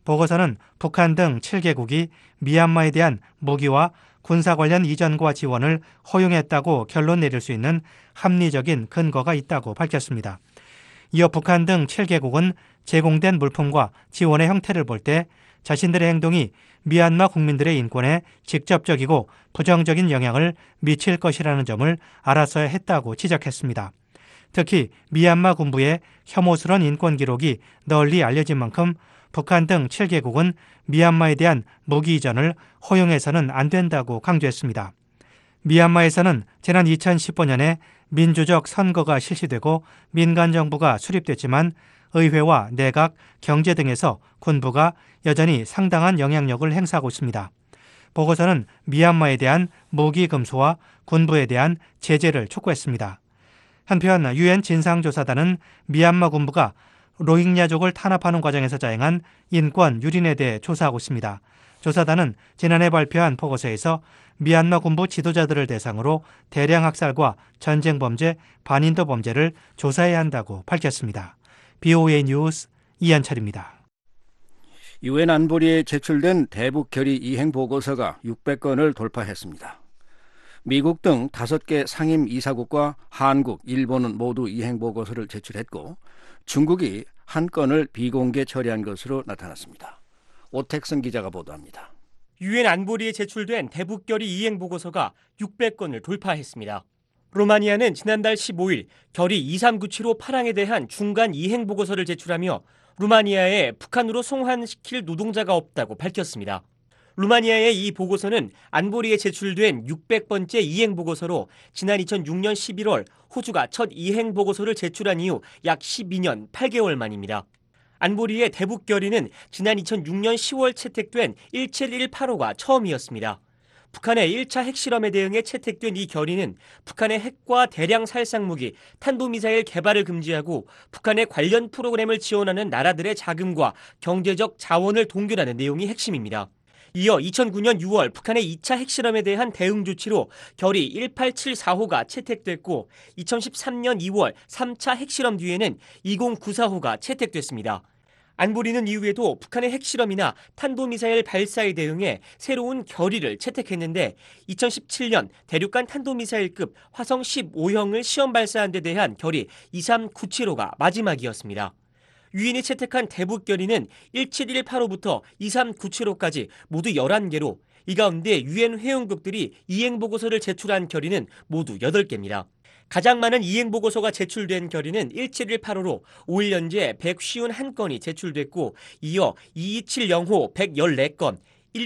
[SPEAKER 16] 보고서는 북한 등 7개국이 미얀마에 대한 무기와 군사 관련 이전과 지원을 허용했다고 결론 내릴 수 있는 합리적인 근거가 있다고 밝혔습니다. 이어 북한 등 7개국은 제공된 물품과 지원의 형태를 볼 때 자신들의 행동이 미얀마 국민들의 인권에 직접적이고 부정적인 영향을 미칠 것이라는 점을 알았어야 했다고 지적했습니다. 특히 미얀마 군부의 혐오스러운 인권 기록이 널리 알려진 만큼 북한 등 7개국은 미얀마에 대한 무기 이전을 허용해서는 안 된다고 강조했습니다. 미얀마에서는 지난 2015년에 민주적 선거가 실시되고 민간 정부가 수립됐지만 의회와 내각, 경제 등에서 군부가 여전히 상당한 영향력을 행사하고 있습니다. 보고서는 미얀마에 대한 무기 금수와 군부에 대한 제재를 촉구했습니다. 한편 유엔 진상조사단은 미얀마 군부가 로힝야족을 탄압하는 과정에서 자행한 인권 유린에 대해 조사하고 있습니다. 조사단은 지난해 발표한 보고서에서 미얀마 군부 지도자들을 대상으로 대량 학살과 전쟁 범죄, 반인도 범죄를 조사해야 한다고 밝혔습니다. BOA 뉴스 이현철입니다.
[SPEAKER 3] 유엔 안보리에 제출된 대북 결의 이행 보고서가 600건을 돌파했습니다. 미국 등 5개 상임 이사국과 한국, 일본은 모두 이행 보고서를 제출했고 중국이 한 건을 비공개 처리한 것으로 나타났습니다. 오택선 기자가 보도합니다.
[SPEAKER 18] 유엔 안보리에 제출된 대북 결의 이행 보고서가 600건을 돌파했습니다. 루마니아는 지난달 15일 결의 2397호 파랑에 대한 중간 이행 보고서를 제출하며 루마니아에 북한으로 송환시킬 노동자가 없다고 밝혔습니다. 루마니아의 이 보고서는 안보리에 제출된 600번째 이행 보고서로 지난 2006년 11월 호주가 첫 이행 보고서를 제출한 이후 약 12년 8개월 만입니다. 안보리의 대북 결의는 지난 2006년 10월 채택된 17185가 처음이었습니다. 북한의 1차 핵실험에 대응해 채택된 이 결의는 북한의 핵과 대량 살상무기, 탄도미사일 개발을 금지하고 북한의 관련 프로그램을 지원하는 나라들의 자금과 경제적 자원을 동결하는 내용이 핵심입니다. 이어 2009년 6월 북한의 2차 핵실험에 대한 대응 조치로 결의 1874호가 채택됐고 2013년 2월 3차 핵실험 뒤에는 2094호가 채택됐습니다. 안보리는 이후에도 북한의 핵실험이나 탄도미사일 발사에 대응해 새로운 결의를 채택했는데 2017년 대륙간 탄도미사일급 화성 15형을 시험 발사한 데 대한 결의 23975가 마지막이었습니다. 유엔이 채택한 대북 결의는 17185부터 23975까지 모두 11개로 이 가운데 유엔 회원국들이 이행보고서를 제출한 결의는 모두 8개입니다. 가장 많은 이행보고서가 제출된 결의는 17185로 5일 현재 151건이 제출됐고 이어 2270호 114건,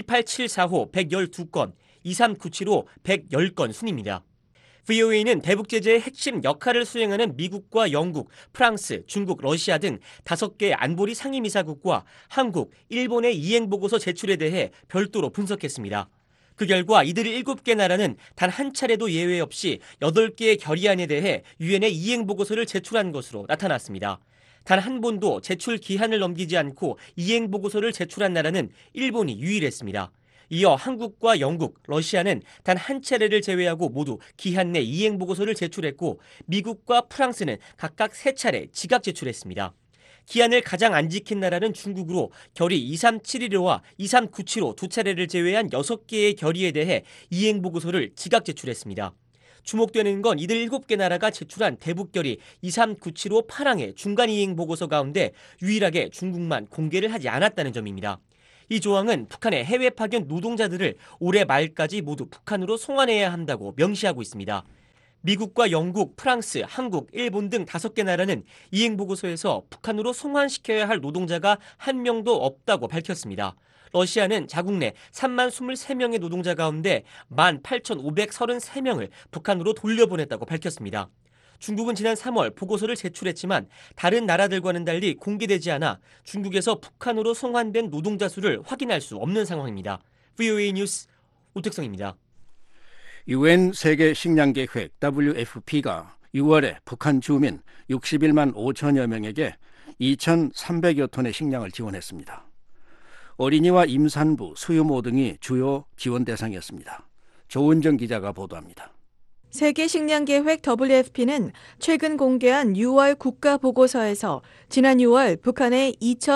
[SPEAKER 18] 1874호 112건, 2397호 110건 순입니다. VOA는 대북 제재의 핵심 역할을 수행하는 미국과 영국, 프랑스, 중국, 러시아 등 5개 안보리 상임이사국과 한국, 일본의 이행보고서 제출에 대해 별도로 분석했습니다. 그 결과 이들 7개 나라는 단 한 차례도 예외 없이 8개의 결의안에 대해 유엔에 이행보고서를 제출한 것으로 나타났습니다. 단 한 번도 제출 기한을 넘기지 않고 이행보고서를 제출한 나라는 일본이 유일했습니다. 이어 한국과 영국, 러시아는 단 한 차례를 제외하고 모두 기한 내 이행보고서를 제출했고 미국과 프랑스는 각각 3차례 지각 제출했습니다. 기한을 가장 안 지킨 나라는 중국으로 결의 2371호와 2397호 2차례를 제외한 6개의 결의에 대해 이행보고서를 지각 제출했습니다. 주목되는 건 이들 7개 나라가 제출한 대북결의 23975 파랑의 중간 이행보고서 가운데 유일하게 중국만 공개를 하지 않았다는 점입니다. 이 조항은 북한의 해외 파견 노동자들을 올해 말까지 모두 북한으로 송환해야 한다고 명시하고 있습니다. 미국과 영국, 프랑스, 한국, 일본 등 5개 나라는 이행보고서에서 북한으로 송환시켜야 할 노동자가 한 명도 없다고 밝혔습니다. 러시아는 자국 내 3만 23명의 노동자 가운데 18,533명을 북한으로 돌려보냈다고 밝혔습니다. 중국은 지난 3월 보고서를 제출했지만 다른 나라들과는 달리 공개되지 않아 중국에서 북한으로 송환된 노동자 수를 확인할 수 없는 상황입니다. VOA 뉴스 오택성입니다.
[SPEAKER 3] 유엔 세계 식량계획 WFP가 6월에 북한 주민 61만 5천여 명에게 2,300여 톤의 식량을 지원했습니다. 어린이와 임산부, 수유모 등이 주요 지원 대상이었습니다. 조은정 기자가 보도합니다.
[SPEAKER 19] 세계 식량 계획 WFP는 최근 공개한 6월 국가 보고서에서 지난 6월 북한에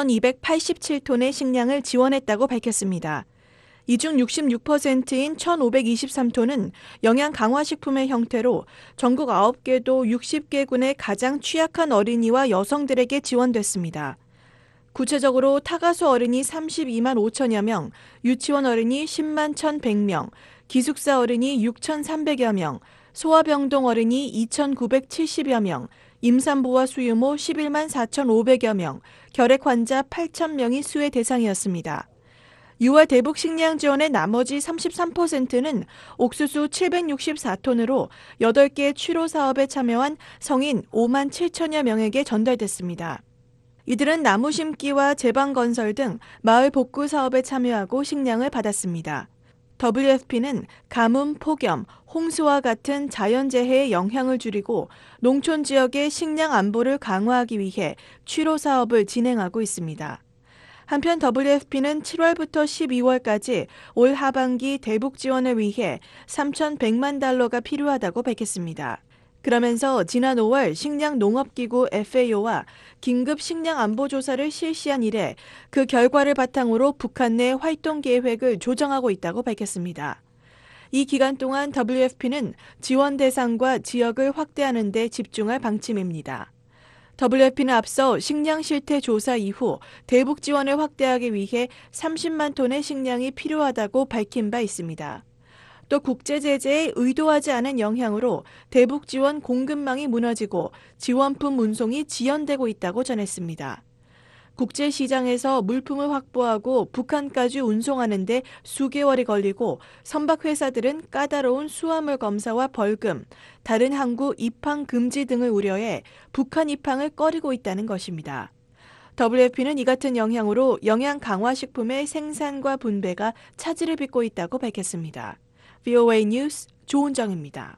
[SPEAKER 19] 2,287톤의 식량을 지원했다고 밝혔습니다. 이 중 66%인 1,523톤은 영양 강화식품의 형태로 전국 9개도 60개군의 가장 취약한 어린이와 여성들에게 지원됐습니다. 구체적으로 타가수 어린이 32만 5천여 명, 유치원 어린이 10만 1,100명, 기숙사 어린이 6,300여 명, 소아병동 어린이 2,970여 명, 임산부와 수유모 11만 4,500여 명, 결핵 환자 8,000명이 수혜 대상이었습니다. 6월 대북 식량 지원의 나머지 33%는 옥수수 764톤으로 8개 취로 사업에 참여한 성인 5만 7천여 명에게 전달됐습니다. 이들은 나무 심기와 제방 건설 등 마을 복구 사업에 참여하고 식량을 받았습니다. WFP는 가뭄, 폭염, 홍수와 같은 자연재해의 영향을 줄이고 농촌 지역의 식량 안보를 강화하기 위해 취로 사업을 진행하고 있습니다. 한편 WFP는 7월부터 12월까지 올 하반기 대북 지원을 위해 3,100만 달러가 필요하다고 밝혔습니다. 그러면서 지난 5월 식량농업기구 FAO와 긴급 식량 안보 조사를 실시한 이래 그 결과를 바탕으로 북한 내 활동 계획을 조정하고 있다고 밝혔습니다. 이 기간 동안 WFP는 지원 대상과 지역을 확대하는 데 집중할 방침입니다. WFP는 앞서 식량 실태 조사 이후 대북 지원을 확대하기 위해 30만 톤의 식량이 필요하다고 밝힌 바 있습니다. 또 국제 제재에 의도하지 않은 영향으로 대북 지원 공급망이 무너지고 지원품 운송이 지연되고 있다고 전했습니다. 국제 시장에서 물품을 확보하고 북한까지 운송하는 데 수개월이 걸리고 선박 회사들은 까다로운 수화물 검사와 벌금, 다른 항구 입항 금지 등을 우려해 북한 입항을 꺼리고 있다는 것입니다. WFP는 이 같은 영향으로 영양 강화식품의 생산과 분배가 차질을 빚고 있다고 밝혔습니다. VOA 뉴스 조은정입니다.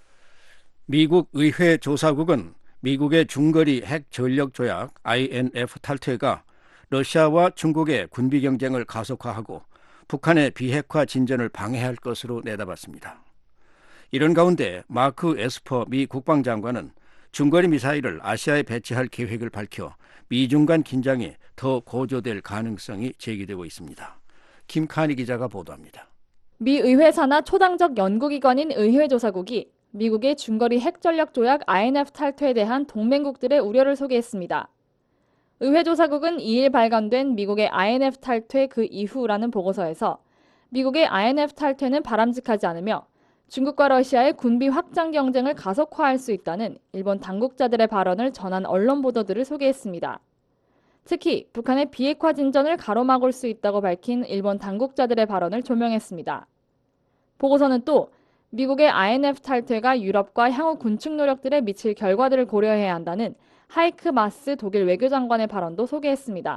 [SPEAKER 3] 미국 의회 조사국은 미국의 중거리 핵 전력 조약 INF 탈퇴가 러시아와 중국의 군비 경쟁을 가속화하고 북한의 비핵화 진전을 방해할 것으로 내다봤습니다. 이런 가운데 마크 에스퍼 미 국방장관은 중거리 미사일을 아시아에 배치할 계획을 밝혀 미중 간 긴장이 더 고조될 가능성이 제기되고 있습니다. 김칸희 기자가 보도합니다.
[SPEAKER 20] 미 의회 산하 초당적 연구기관인 의회조사국이 미국의 중거리 핵전력 조약 INF 탈퇴에 대한 동맹국들의 우려를 소개했습니다. 의회조사국은 2일 발간된 미국의 INF 탈퇴 그 이후라는 보고서에서 미국의 INF 탈퇴는 바람직하지 않으며 중국과 러시아의 군비 확장 경쟁을 가속화할 수 있다는 일본 당국자들의 발언을 전한 언론 보도들을 소개했습니다. 특히 북한의 비핵화 진전을 가로막을 수 있다고 밝힌 일본 당국자들의 발언을 조명했습니다. 보고서는 또 미국의 INF 탈퇴가 유럽과 향후 군축 노력들에 미칠 결과들을 고려해야 한다는 하이크 마스 독일 외교장관의 발언도 소개했습니다.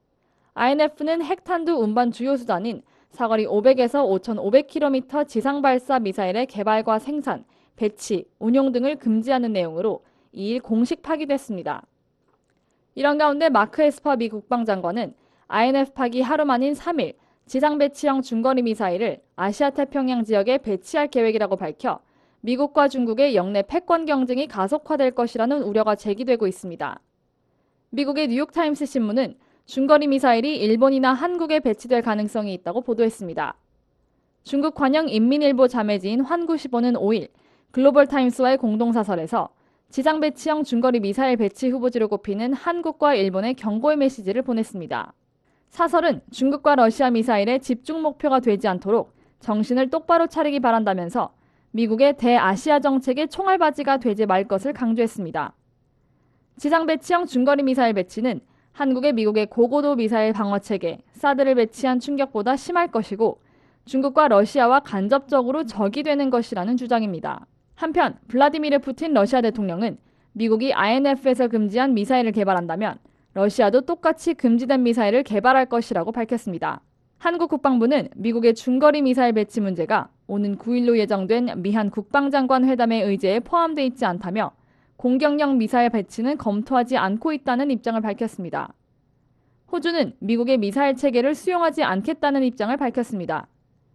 [SPEAKER 20] INF는 핵탄두 운반 주요 수단인 사거리 500에서 5,500km 지상 발사 미사일의 개발과 생산, 배치, 운용 등을 금지하는 내용으로 2일 공식 파기됐습니다. 이런 가운데 마크 에스퍼 미 국방장관은 INF 파기 하루 만인 3일 지상 배치형 중거리 미사일을 아시아 태평양 지역에 배치할 계획이라고 밝혀 미국과 중국의 영내 패권 경쟁이 가속화될 것이라는 우려가 제기되고 있습니다. 미국의 뉴욕타임스 신문은 중거리 미사일이 일본이나 한국에 배치될 가능성이 있다고 보도했습니다. 중국 관영 인민일보 자매지인 환구시보는 5일 글로벌타임스와의 공동사설에서 지상 배치형 중거리 미사일 배치 후보지로 꼽히는 한국과 일본의 경고의 메시지를 보냈습니다. 사설은 중국과 러시아 미사일의 집중 목표가 되지 않도록 정신을 똑바로 차리기 바란다면서 미국의 대아시아 정책의 총알바지가 되지 말 것을 강조했습니다. 지상 배치형 중거리 미사일 배치는 한국의 미국의 고고도 미사일 방어체계 사드를 배치한 충격보다 심할 것이고 중국과 러시아와 간접적으로 적이 되는 것이라는 주장입니다. 한편 블라디미르 푸틴 러시아 대통령은 미국이 INF에서 금지한 미사일을 개발한다면 러시아도 똑같이 금지된 미사일을 개발할 것이라고 밝혔습니다. 한국 국방부는 미국의 중거리 미사일 배치 문제가 오는 9일로 예정된 미한 국방장관 회담의 의제에 포함되어 있지 않다며 공격용 미사일 배치는 검토하지 않고 있다는 입장을 밝혔습니다. 호주는 미국의 미사일 체계를 수용하지 않겠다는 입장을 밝혔습니다.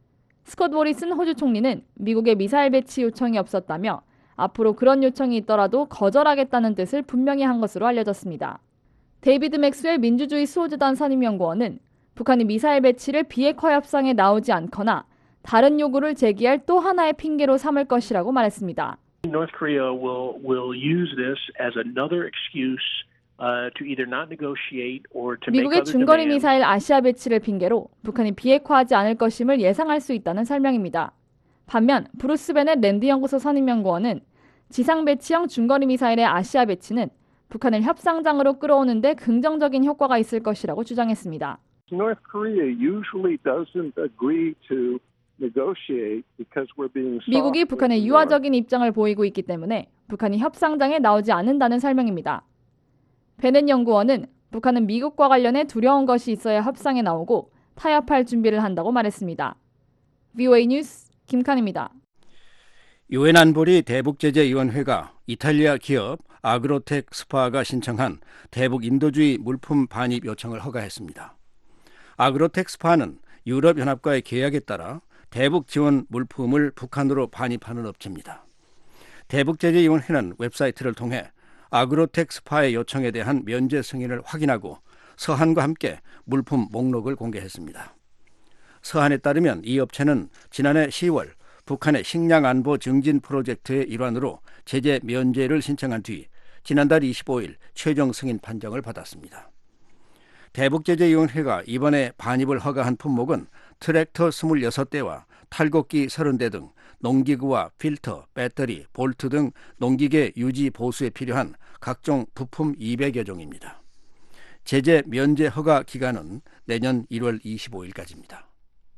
[SPEAKER 20] 스콧 모리슨 호주 총리는 미국의 미사일 배치 요청이 없었다며 앞으로 그런 요청이 있더라도 거절하겠다는 뜻을 분명히 한 것으로 알려졌습니다. 데이비드 맥스웰 민주주의 수호재단 선임연구원은 북한이 미사일 배치를 비핵화 협상에 나오지 않거나 다른 요구를 제기할 또 하나의 핑계로 삼을 것이라고 말했습니다.
[SPEAKER 21] North Korea will use this as another excuse to either not negotiate or to make
[SPEAKER 20] 미국의
[SPEAKER 21] other
[SPEAKER 20] 중거리
[SPEAKER 21] demands.
[SPEAKER 20] 미사일 아시아 배치를 핑계로 북한이 비핵화하지 않을 것임을 예상할 수 있다는 설명입니다. 반면 브루스 베넷 랜드 연구소 선임연구원은 지상 배치형 중거리 미사일의 아시아 배치는 북한을 협상장으로 끌어오는 데 긍정적인 효과가 있을 것이라고 주장했습니다.
[SPEAKER 22] North Korea usually doesn't agree to negotiate because we're being soft.
[SPEAKER 20] 미국이 북한에 유화적인 입장을 보이고 있기 때문에 북한이 협상장에 나오지 않는다는 설명입니다. 베넷 연구원은 북한은 미국과 관련해 두려운 것이 있어야 협상에 나오고 타협할 준비를 한다고 말했습니다. VOA 뉴스 김칸입니다.
[SPEAKER 3] 유엔 안보리 대북제재위원회가 이탈리아 기업 아그로텍 스파가 신청한 대북 인도주의 물품 반입 요청을 허가했습니다. 아그로텍 스파는 유럽연합과의 계약에 따라 대북 지원 물품을 북한으로 반입하는 업체입니다. 대북제재위원회는 웹사이트를 통해 아그로텍 스파의 요청에 대한 면제 승인을 확인하고 서한과 함께 물품 목록을 공개했습니다. 서한에 따르면 이 업체는 지난해 10월 북한의 식량 안보 증진 프로젝트의 일환으로 제재 면제를 신청한 뒤 지난달 25일 최종 승인 판정을 받았습니다. 대북제재위원회가 이번에 반입을 허가한 품목은 트랙터 26대와 탈곡기 30대 등 농기구와 필터, 배터리, 볼트 등 농기계 유지 보수에 필요한 각종 부품 200여 종입니다. 제재 면제 허가 기간은 내년 1월 25일까지입니다.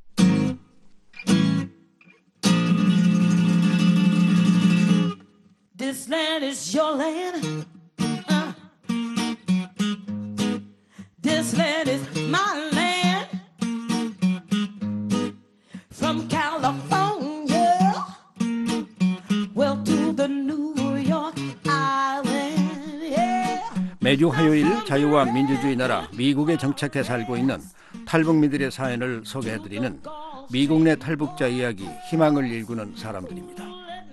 [SPEAKER 23] This land is your land. This land is my land. From California, well to the New York Island. Yeah.
[SPEAKER 3] 매주 화요일 자유와 민주주의 나라 미국에 정착해 살고 있는 탈북민들의 사연을 소개해드리는 미국 내 탈북자 이야기, 희망을 일구는 사람들입니다.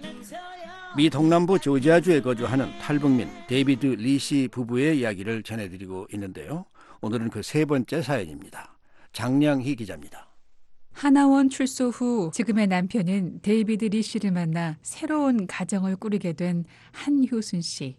[SPEAKER 3] 미 동남부 조지아주에 거주하는 탈북민 데이비드 리씨 부부의 이야기를 전해드리고 있는데요. 오늘은 그 세 번째 사연입니다. 장량희 기자입니다.
[SPEAKER 24] 하나원 출소 후 지금의 남편은 데이비드 리씨를 만나 새로운 가정을 꾸리게 된 한효순 씨.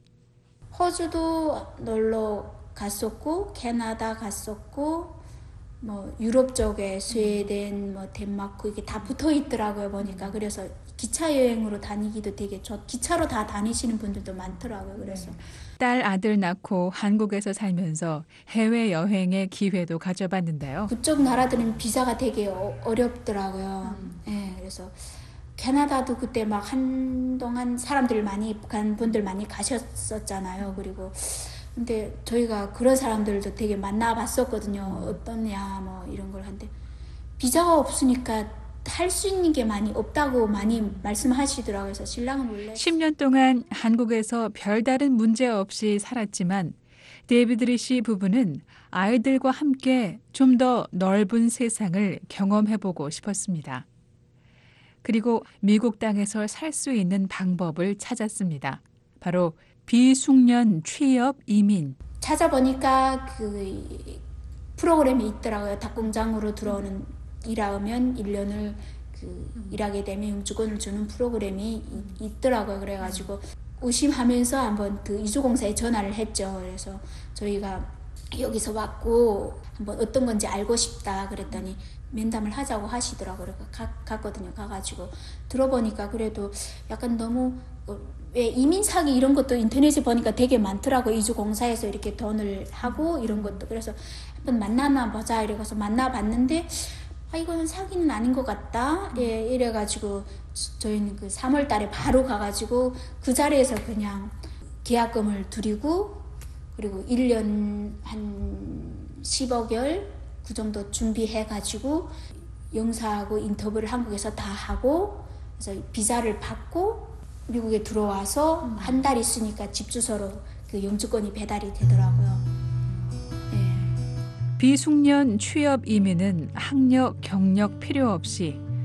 [SPEAKER 25] 호주도 놀러 갔었고 캐나다 갔었고 뭐 유럽 쪽에 스웨덴, 뭐 덴마크 이게 다 붙어 있더라고요 보니까. 그래서 기차 여행으로 다니기도 되게 기차로 다 다니시는 분들도 많더라고요. 그래서
[SPEAKER 24] 딸 아들 낳고 한국에서 살면서 해외 여행의 기회도 가져봤는데요.
[SPEAKER 25] 그쪽 나라들은 비자가 되게 어렵더라고요. 네, 그래서 캐나다도 그때 막 한동안 사람들 많이 북한 분들 많이 가셨었잖아요. 그리고 근데 저희가 그런 사람들도 되게 만나봤었거든요. 어떠냐 뭐 이런 걸 하는데 비자가 없으니까 할 수 있는 게 많이 없다고 많이 말씀하시더라고요. 그래서 신랑은 원래
[SPEAKER 24] 10년 동안 한국에서 별다른 문제 없이 살았지만 데이비드 리씨 부부는 아이들과 함께 좀 더 넓은 세상을 경험해보고 싶었습니다. 그리고 미국 땅에서 살 수 있는 방법을 찾았습니다. 바로 비숙련 취업 이민.
[SPEAKER 25] 찾아보니까 그 프로그램이 있더라고요. 닭공장으로 들어오는 일하면 1년을 일하게 되면 영주권을 주는 프로그램이 있더라고요. 그래가지고 의심하면서 한번 그 이주공사에 전화를 했죠. 그래서 저희가 여기서 왔고 한번 어떤 건지 알고 싶다 그랬더니 면담을 하자고 하시더라고요. 갔거든요. 가가지고 들어보니까 그래도 약간 너무 왜 이민 사기 이런 것도 인터넷에 보니까 되게 많더라고요. 이주공사에서 이렇게 돈을 하고 이런 것도. 그래서 한번 만나나 보자 이래서 만나봤는데 이거는 사기는 아닌 것 같다. 예, 이래가지고 저희는 그 3월 달에 바로 가가지고 그 자리에서 그냥 계약금을 드리고 그리고 1년 한 10억을 그 정도 준비해가지고 영사하고 인터뷰를 한국에서 다 하고 그래서 비자를 받고 미국에 들어와서 한 달 있으니까 집 주소로 그 영주권이 배달이 되더라고요.
[SPEAKER 24] 비숙련 취업 이민은 학력, 경력 필요 없이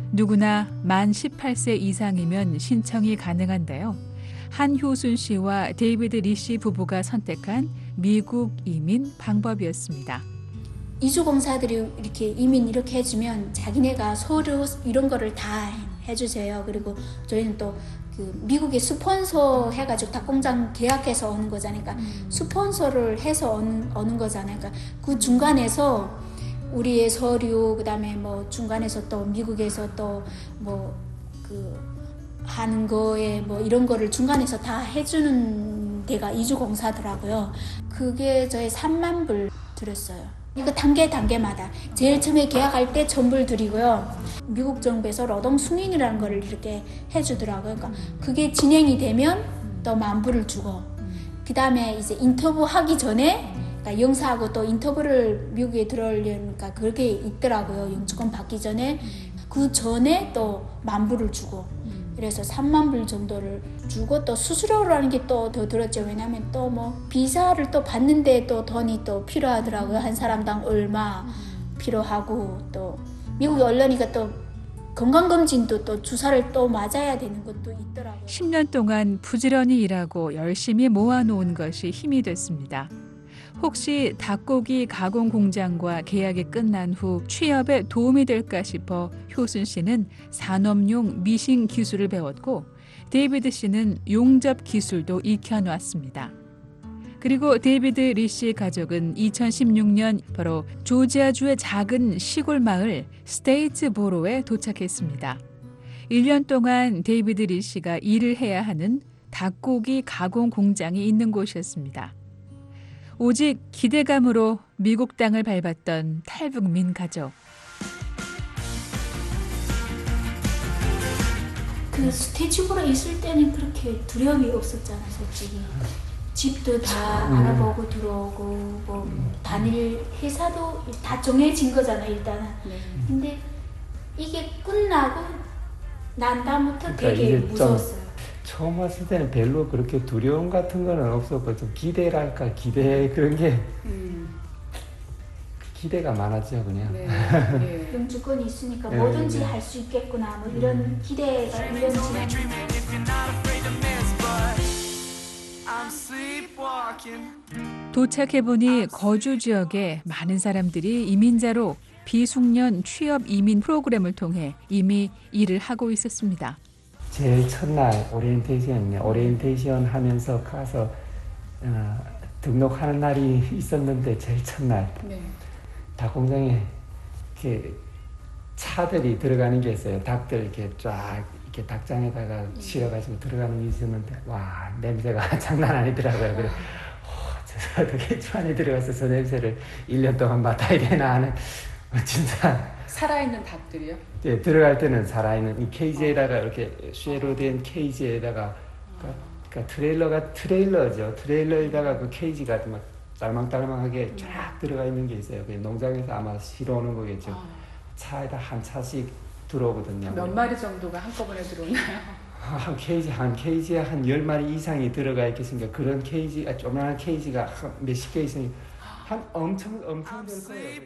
[SPEAKER 24] 누구나 만 18세 이상이면 신청이 가능한데요. 한효순 씨와 데이비드 리 씨 부부가 선택한 미국 이민 방법이었습니다.
[SPEAKER 25] 이주공사들이 이렇게 이민 이렇게 해주면 자기네가 서류 이런 거를 다 해주세요. 그리고 저희는 또 그 미국에 스폰서 해가지고 닭공장 계약해서 오는 거잖아요. 그러니까 스폰서를 해서 오는 거잖아요. 그러니까 그 중간에서 우리의 서류 그다음에 뭐 중간에서 또 미국에서 또 뭐 그 하는 거에 뭐 이런 거를 중간에서 다 해주는 데가 이주공사더라고요. 그게 저희 3만 불 들었어요. 이거 단계마다 제일 처음에 계약할 때 1,000불 드리고요. 미국 정부에서 노동 승인이라는 걸 이렇게 해주더라고요. 그러니까 그게 진행이 되면 또 10,000불을 주고, 그 다음에 이제 인터뷰 하기 전에, 그러니까 영사하고 또 인터뷰를 미국에 들어오려니까 그렇게 있더라고요. 영주권 받기 전에. 그 전에 또 10,000불을 주고, 그래서 30,000불 정도를 주고, 또 수수료라는 게 또 더 들었죠. 왜냐하면 또 뭐 비자를 또 받는데 또 돈이 또 필요하더라고요. 한 사람당 얼마 필요하고, 또 미국 언론이가 또 건강검진도 또 주사를 또 맞아야 되는 것도 있더라고요.
[SPEAKER 24] 10년 동안 부지런히 일하고 열심히 모아놓은 것이 힘이 됐습니다. 혹시 닭고기 가공 공장과 계약이 끝난 후 취업에 도움이 될까 싶어 효순 씨는 산업용 미싱 기술을 배웠고, 데이비드 씨는 용접 기술도 익혀놨습니다. 그리고 데이비드 리 씨 가족은 2016년 바로 조지아주의 작은 시골 마을 스테이츠보로에 도착했습니다. 1년 동안 데이비드 리 씨가 일을 해야 하는 닭고기 가공 공장이 있는 곳이었습니다. 오직 기대감으로 미국 땅을 밟았던 탈북민 가족.
[SPEAKER 25] 그 스테이츠보로 있을 때는 그렇게 두려움이 없었잖아, 솔직히. 집도 다 알아보고 들어오고, 뭐 다닐 회사도 다 정해진 거잖아, 일단은. 근데 이게 끝나고 난 다음부터 되게 무서웠어요.
[SPEAKER 1] 처음 왔을 때는 별로 그렇게 두려움 같은 거는 없었고, 좀 기대랄까, 그런 게 기대가 많았죠, 그냥.
[SPEAKER 25] 네. 영주권이 있으니까 뭐든지 할 수 있겠구나, 뭐 이런 기대가 1년 지나면.
[SPEAKER 24] 도착해보니 거주 지역에 많은 사람들이 이민자로 비숙련 취업 이민 프로그램을 통해 이미 일을 하고 있었습니다.
[SPEAKER 1] 제일 첫날 오리엔테이션 하면서 가서 등록하는 날이 있었는데, 제일 첫날 닭공장에 이렇게 차들이 들어가는 게 있어요. 닭들 이렇게 쫙 이렇게 닭장에다가 실어가지고 들어가는 게 있었는데, 와, 냄새가 장난 아니더라고요. 그래, 저 어떻게 저 안에 들어가서 저 냄새를 1년 동안 맡아야 되나 하는, 진짜.
[SPEAKER 2] 살아있는 닭들이요?
[SPEAKER 1] 네, 들어갈 때는 살아있는 이 케이지에다가 이렇게 쇠로 된 케이지에다가, 그러니까 트레일러죠. 트레일러에다가 그 케이지가 막 딸망딸망하게 쫙 들어가 있는 게 있어요. 그 농장에서 아마 실어오는 거겠죠. 차에다 한 차씩 들어오거든요.
[SPEAKER 2] 몇 마리 정도가 한꺼번에 들어오나요?
[SPEAKER 1] 한 케이지에 한 10마리 이상이 들어가 있겠습니까? 그런 케이지, 조그마한 케이지가 몇십 개 있으니 한 엄청 될 거예요.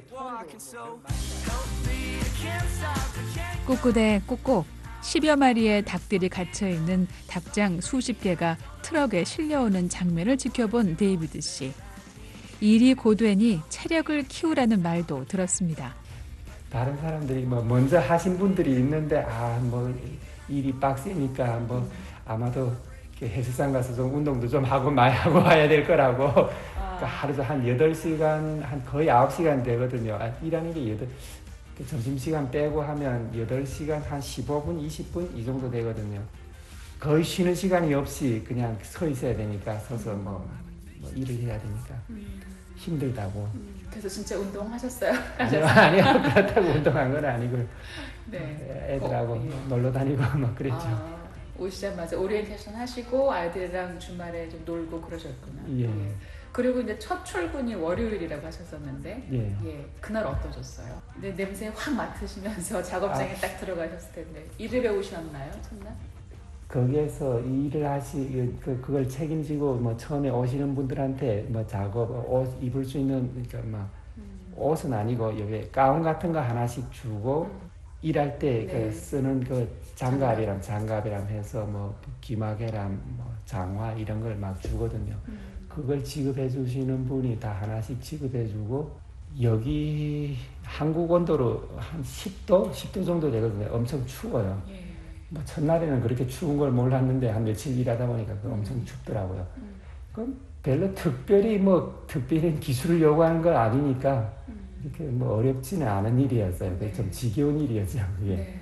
[SPEAKER 24] 꿋꿋해 꾹꾹 10여 마리의 닭들이 갇혀있는 닭장 수십 개가 트럭에 실려오는 장면을 지켜본 데이비드 씨. 일이 고되니 체력을 키우라는 말도 들었습니다.
[SPEAKER 1] 다른 사람들이 뭐 먼저 하신 분들이 있는데, 일이 빡세니까 아마도 헬스장 가서 좀 운동도 좀 하고 많이 하고 와야 될 거라고. 그러니까 하루에 한 8시간, 거의 9시간 되거든요. 일하는 게 점심시간 빼고 하면 8시간 한 15분, 20분 이 정도 되거든요. 거의 쉬는 시간이 없이 그냥 서 있어야 되니까, 서서 뭐 일을 해야 되니까 힘들다고.
[SPEAKER 2] 그래서 진짜 운동하셨어요?
[SPEAKER 1] 아니요. 그렇다고 운동한 건 아니고, 애들하고 놀러 다니고 막 그랬죠.
[SPEAKER 2] 오시자마자 오리엔테이션 하시고 아이들이랑 주말에 좀 놀고 그러셨구나.
[SPEAKER 1] 예.
[SPEAKER 2] 그리고 이제 첫 출근이 월요일이라고 하셨었는데,
[SPEAKER 1] 예.
[SPEAKER 2] 그날 어떠셨어요? 냄새 확 맡으시면서 작업장에 딱 들어가셨을 텐데, 일을 배우셨나요, 첫날?
[SPEAKER 1] 거기에서 일을 그걸 책임지고, 뭐 처음에 오시는 분들한테 뭐 작업, 옷 입을 수 있는, 그러니까 막 옷은 아니고 여기 가운 같은 거 하나씩 주고, 일할 때
[SPEAKER 2] 네.
[SPEAKER 1] 그 쓰는 그 장갑이람 해서 뭐 기마개람, 뭐 장화 이런 걸 막 주거든요. 그걸 지급해 주시는 분이 다 하나씩 지급해 주고 여기 한국 온도로 한 10도 정도 되거든요. 엄청 추워요. 뭐 첫날에는 그렇게 추운 걸 몰랐는데 한 며칠 일하다 보니까 엄청 춥더라고요. 그럼 별로 특별히 기술을 요구하는 건 아니니까 이렇게 뭐 어렵지는 않은 일이었어요. 좀 지겨운 일이었죠. 그게.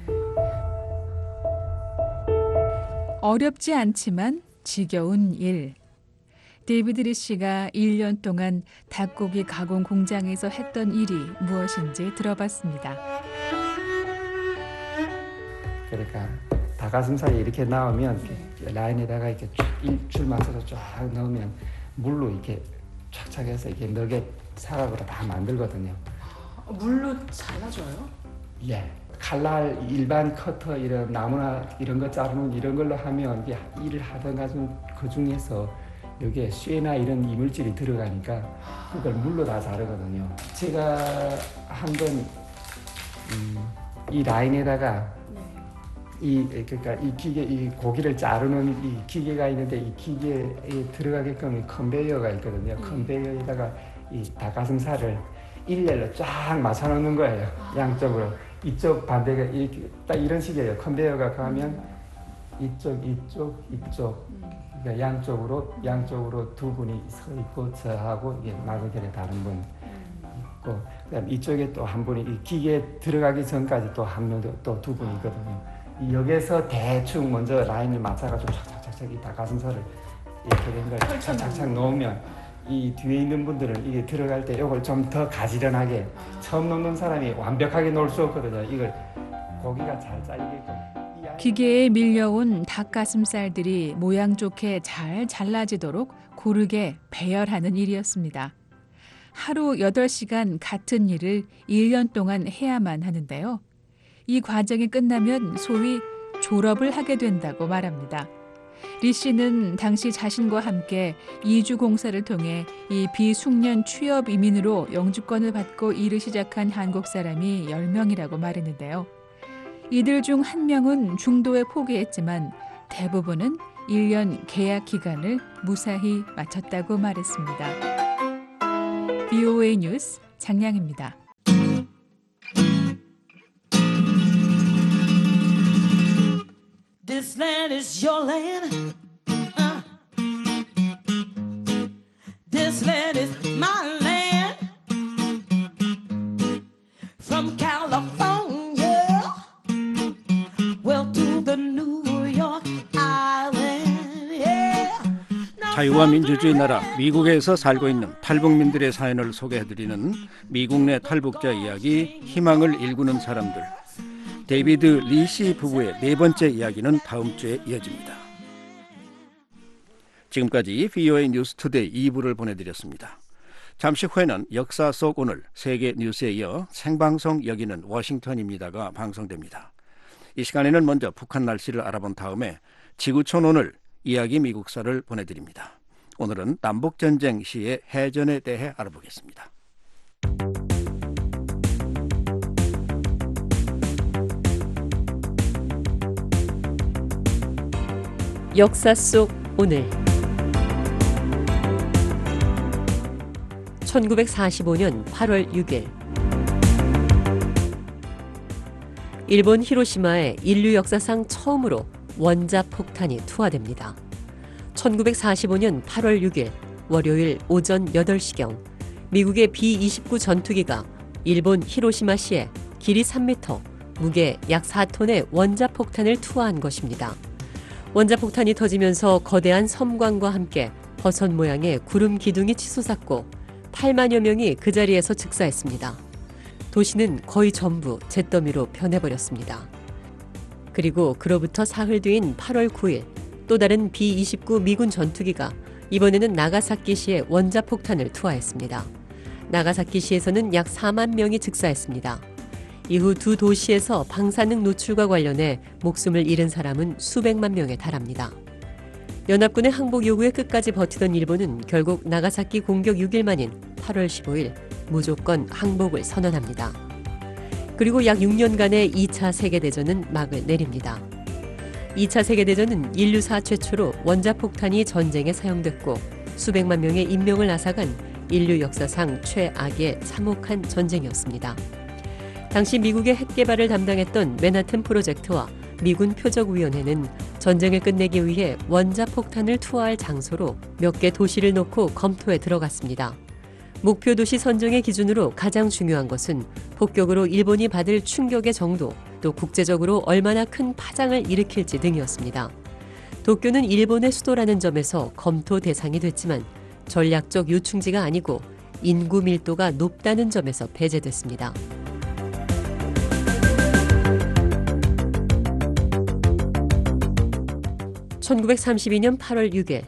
[SPEAKER 24] 어렵지 않지만 지겨운 일. 데이비드 리씨가 1년 동안 닭고기 가공 공장에서 했던 일이 무엇인지 들어봤습니다.
[SPEAKER 1] 그러니까 닭가슴살이 이렇게 나오면 라인에다가 이렇게 줄 맞춰서 쫙 넣으면 물로 이렇게 착착해서 이렇게 너겟 사각으로 다 만들거든요.
[SPEAKER 2] 물로 잘라줘요?
[SPEAKER 1] 예. 칼날 일반 커터 이런 나무나 이런 거 자르는 이런 걸로 하면 이게 일을 하던 그 중에서 여기에 쇠나 이런 이물질이 들어가니까 그걸 물로 다 자르거든요. 제가 한번 이 라인에다가 그러니까 이 기계, 이 고기를 자르는 이 기계가 있는데 이 기계에 들어가게끔 컨베이어가 있거든요. 컨베이어에다가 이 닭가슴살을 일렬로 쫙 맞춰놓는 거예요. 양쪽으로. 이쪽 반대가 딱 이런 식이에요. 컨베이어가 가면 이쪽. 그러니까 양쪽으로 두 분이 서 있고 저하고 이게 맞은편에 다른 분 있고 그다음 이쪽에 또 한 분이 이 기계에 들어가기 전까지 또 한 명 또 두 분이 있거든요. 여기서 대충 먼저 라인을 맞춰가지고 착착착착 이 닭가슴살을 이렇게 된 걸 착착착 놓으면 이 뒤에 있는 분들은 이게 들어갈 때 이걸 좀 더 가지런하게 처음 놓는 사람이 완벽하게 놓을 수 없거든요. 이걸 고기가 잘 잘리게끔.
[SPEAKER 24] 기계에 밀려온 닭가슴살들이 모양 좋게 잘 잘라지도록 고르게 배열하는 일이었습니다. 하루 8시간 같은 일을 1년 동안 해야만 하는데요. 이 과정이 끝나면 소위 졸업을 하게 된다고 말합니다. 리 씨는 당시 자신과 함께 이주 공사를 통해 이 비숙련 취업 이민으로 영주권을 받고 일을 시작한 한국 사람이 10명이라고 말했는데요. 이들 중 1명은 중도에 포기했지만 대부분은 1년 계약 기간을 무사히 마쳤다고 말했습니다. VOA 뉴스 장량입니다.
[SPEAKER 23] This land is your land. This land is my land. From California, well to the New York Island. Yeah.
[SPEAKER 3] 자유와 민주주의 나라 미국에서 살고 있는 탈북민들의 사연을 소개해드리는 미국 내 탈북자 이야기, 희망을 일구는 사람들. 데이비드 리씨 부부의 4번째 이야기는 다음 주에 이어집니다. 지금까지 VOA 뉴스 투데이 2부를 보내드렸습니다. 잠시 후에는 역사 속 오늘 세계 뉴스에 이어 생방송 여기는 워싱턴입니다가 방송됩니다. 이 시간에는 먼저 북한 날씨를 알아본 다음에 지구촌 오늘 이야기 미국사를 보내드립니다. 오늘은 남북전쟁 시의 해전에 대해 알아보겠습니다.
[SPEAKER 5] 역사 속 오늘 1945년 8월 6일 일본 히로시마에 인류 역사상 처음으로 원자폭탄이 투하됩니다. 1945년 8월 6일 월요일 오전 8시경 미국의 B-29 전투기가 일본 히로시마시에 길이 3m, 무게 약 4톤의 원자폭탄을 투하한 것입니다. 원자폭탄이 터지면서 거대한 섬광과 함께 버섯 모양의 구름 기둥이 치솟았고 8만여 명이 그 자리에서 즉사했습니다. 도시는 거의 전부 잿더미로 변해버렸습니다. 그리고 그로부터 사흘 뒤인 8월 9일 또 다른 B-29 미군 전투기가 이번에는 나가사키시에 원자폭탄을 투하했습니다. 나가사키시에서는 약 4만 명이 즉사했습니다. 이후 두 도시에서 방사능 노출과 관련해 목숨을 잃은 사람은 수백만 명에 달합니다. 연합군의 항복 요구에 끝까지 버티던 일본은 결국 나가사키 공격 6일 만인 8월 15일 무조건 항복을 선언합니다. 그리고 약 6년간의 2차 세계대전은 막을 내립니다. 2차 세계대전은 인류사 최초로 원자폭탄이 전쟁에 사용됐고 수백만 명의 인명을 앗아간 인류 역사상 최악의 참혹한 전쟁이었습니다. 당시 미국의 핵 개발을 담당했던 맨하튼 프로젝트와 미군 표적위원회는 전쟁을 끝내기 위해 원자폭탄을 투하할 장소로 몇 개 도시를 놓고 검토에 들어갔습니다. 목표 도시 선정의 기준으로 가장 중요한 것은 폭격으로 일본이 받을 충격의 정도, 또 국제적으로 얼마나 큰 파장을 일으킬지 등이었습니다. 도쿄는 일본의 수도라는 점에서 검토 대상이 됐지만 전략적 요충지가 아니고 인구 밀도가 높다는 점에서 배제됐습니다. (1932년 8월 6일)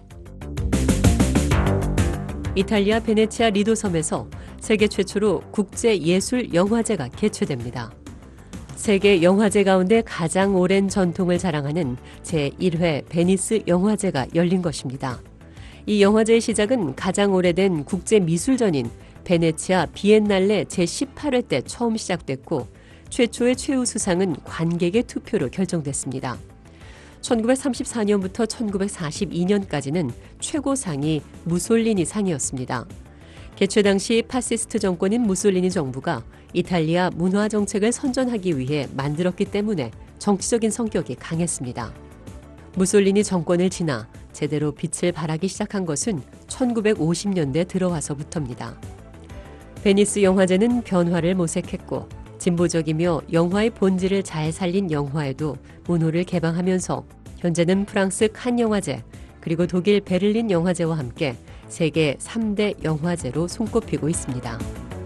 [SPEAKER 5] 이탈리아 베네치아 리도 섬에서 세계 최초로 국제예술영화제가 개최됩니다. 세계 영화제 가운데 가장 오랜 전통을 자랑하는 제1회 베니스 영화제가 열린 것입니다. 이 영화제의 시작은 가장 오래된 국제미술전인 베네치아 비엔날레 제18회 때 처음 시작됐고 최초의 최우수상은 관객의 투표로 결정됐습니다. 1934년부터 1942년까지는 최고상이 무솔리니 상이었습니다. 개최 당시 파시스트 정권인 무솔리니 정부가 이탈리아 문화 정책을 선전하기 위해 만들었기 때문에 정치적인 성격이 강했습니다. 무솔리니 정권을 지나 제대로 빛을 발하기 시작한 것은 1950년대 들어와서부터입니다. 베니스 영화제는 변화를 모색했고 진보적이며 영화의 본질을 잘 살린 영화에도 문호를 개방하면서 현재는 프랑스 칸 영화제 그리고 독일 베를린 영화제와 함께 세계 3대 영화제로 손꼽히고 있습니다.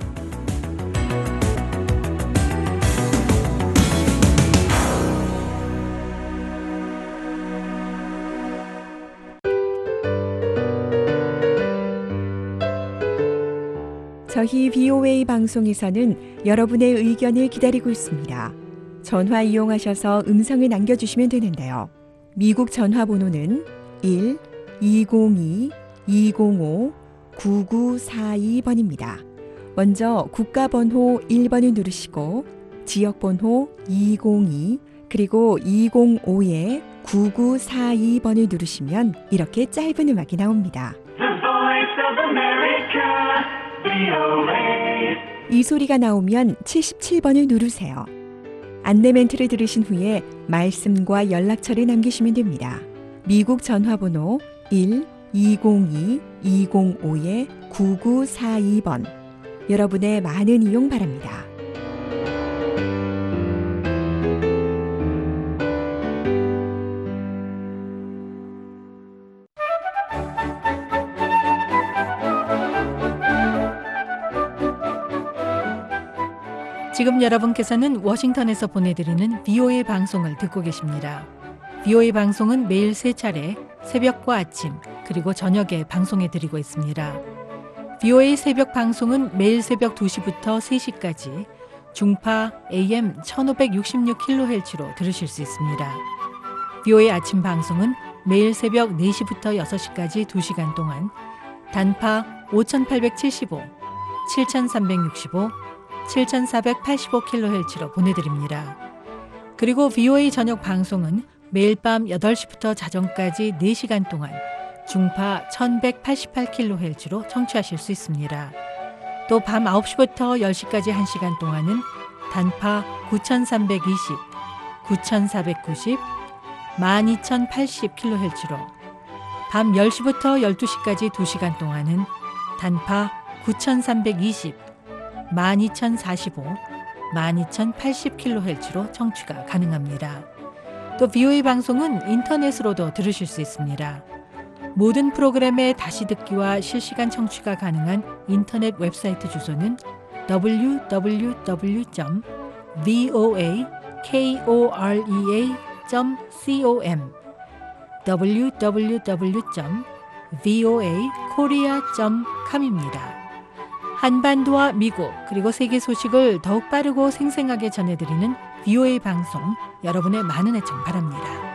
[SPEAKER 4] 저희 VOA 방송에서는 여러분의 의견을 기다리고 있습니다. 전화 이용하셔서 음성을 남겨주시면 되는데요. 미국 전화번호는 1-202-205-9942번입니다. 먼저 국가번호 1번을 누르시고 지역번호 202 그리고 205-9942번을 누르시면 이렇게 짧은 음악이 나옵니다. 이 소리가 나오면 77번을 누르세요. 안내 멘트를 들으신 후에 말씀과 연락처를 남기시면 됩니다. 미국 전화번호 1-202-205-9942번. 여러분의 많은 이용 바랍니다.
[SPEAKER 24] 지금 여러분께서는 워싱턴에서 보내드리는 VOA 방송을 듣고 계십니다. VOA 방송은 매일 3차례 새벽과 아침 그리고 저녁에 방송해드리고 있습니다. VOA 새벽 방송은 매일 새벽 2시부터 3시까지 중파 AM 1566kHz로 들으실 수 있습니다. VOA 아침 방송은 매일 새벽 4시부터 6시까지 2시간 동안 단파 5875, 7365, 7485kHz로 보내드립니다. 그리고 VOA 저녁 방송은 매일 밤 8시부터 자정까지 4시간 동안 중파 1188kHz로 청취하실 수 있습니다. 또 밤 9시부터 10시까지 1시간 동안은 단파 9320, 9490, 12080kHz로 밤 10시부터 12시까지 2시간 동안은 단파 9320, 12045, 12080kHz로 청취가 가능합니다. 또 VOA 방송은 인터넷으로도 들으실 수 있습니다. 모든 프로그램의 다시 듣기와 실시간 청취가 가능한 인터넷 웹사이트 주소는 www.voakorea.com www.voakorea.com입니다. 한반도와 미국 그리고 세계 소식을 더욱 빠르고 생생하게 전해드리는 VOA 방송 여러분의 많은 애청 바랍니다.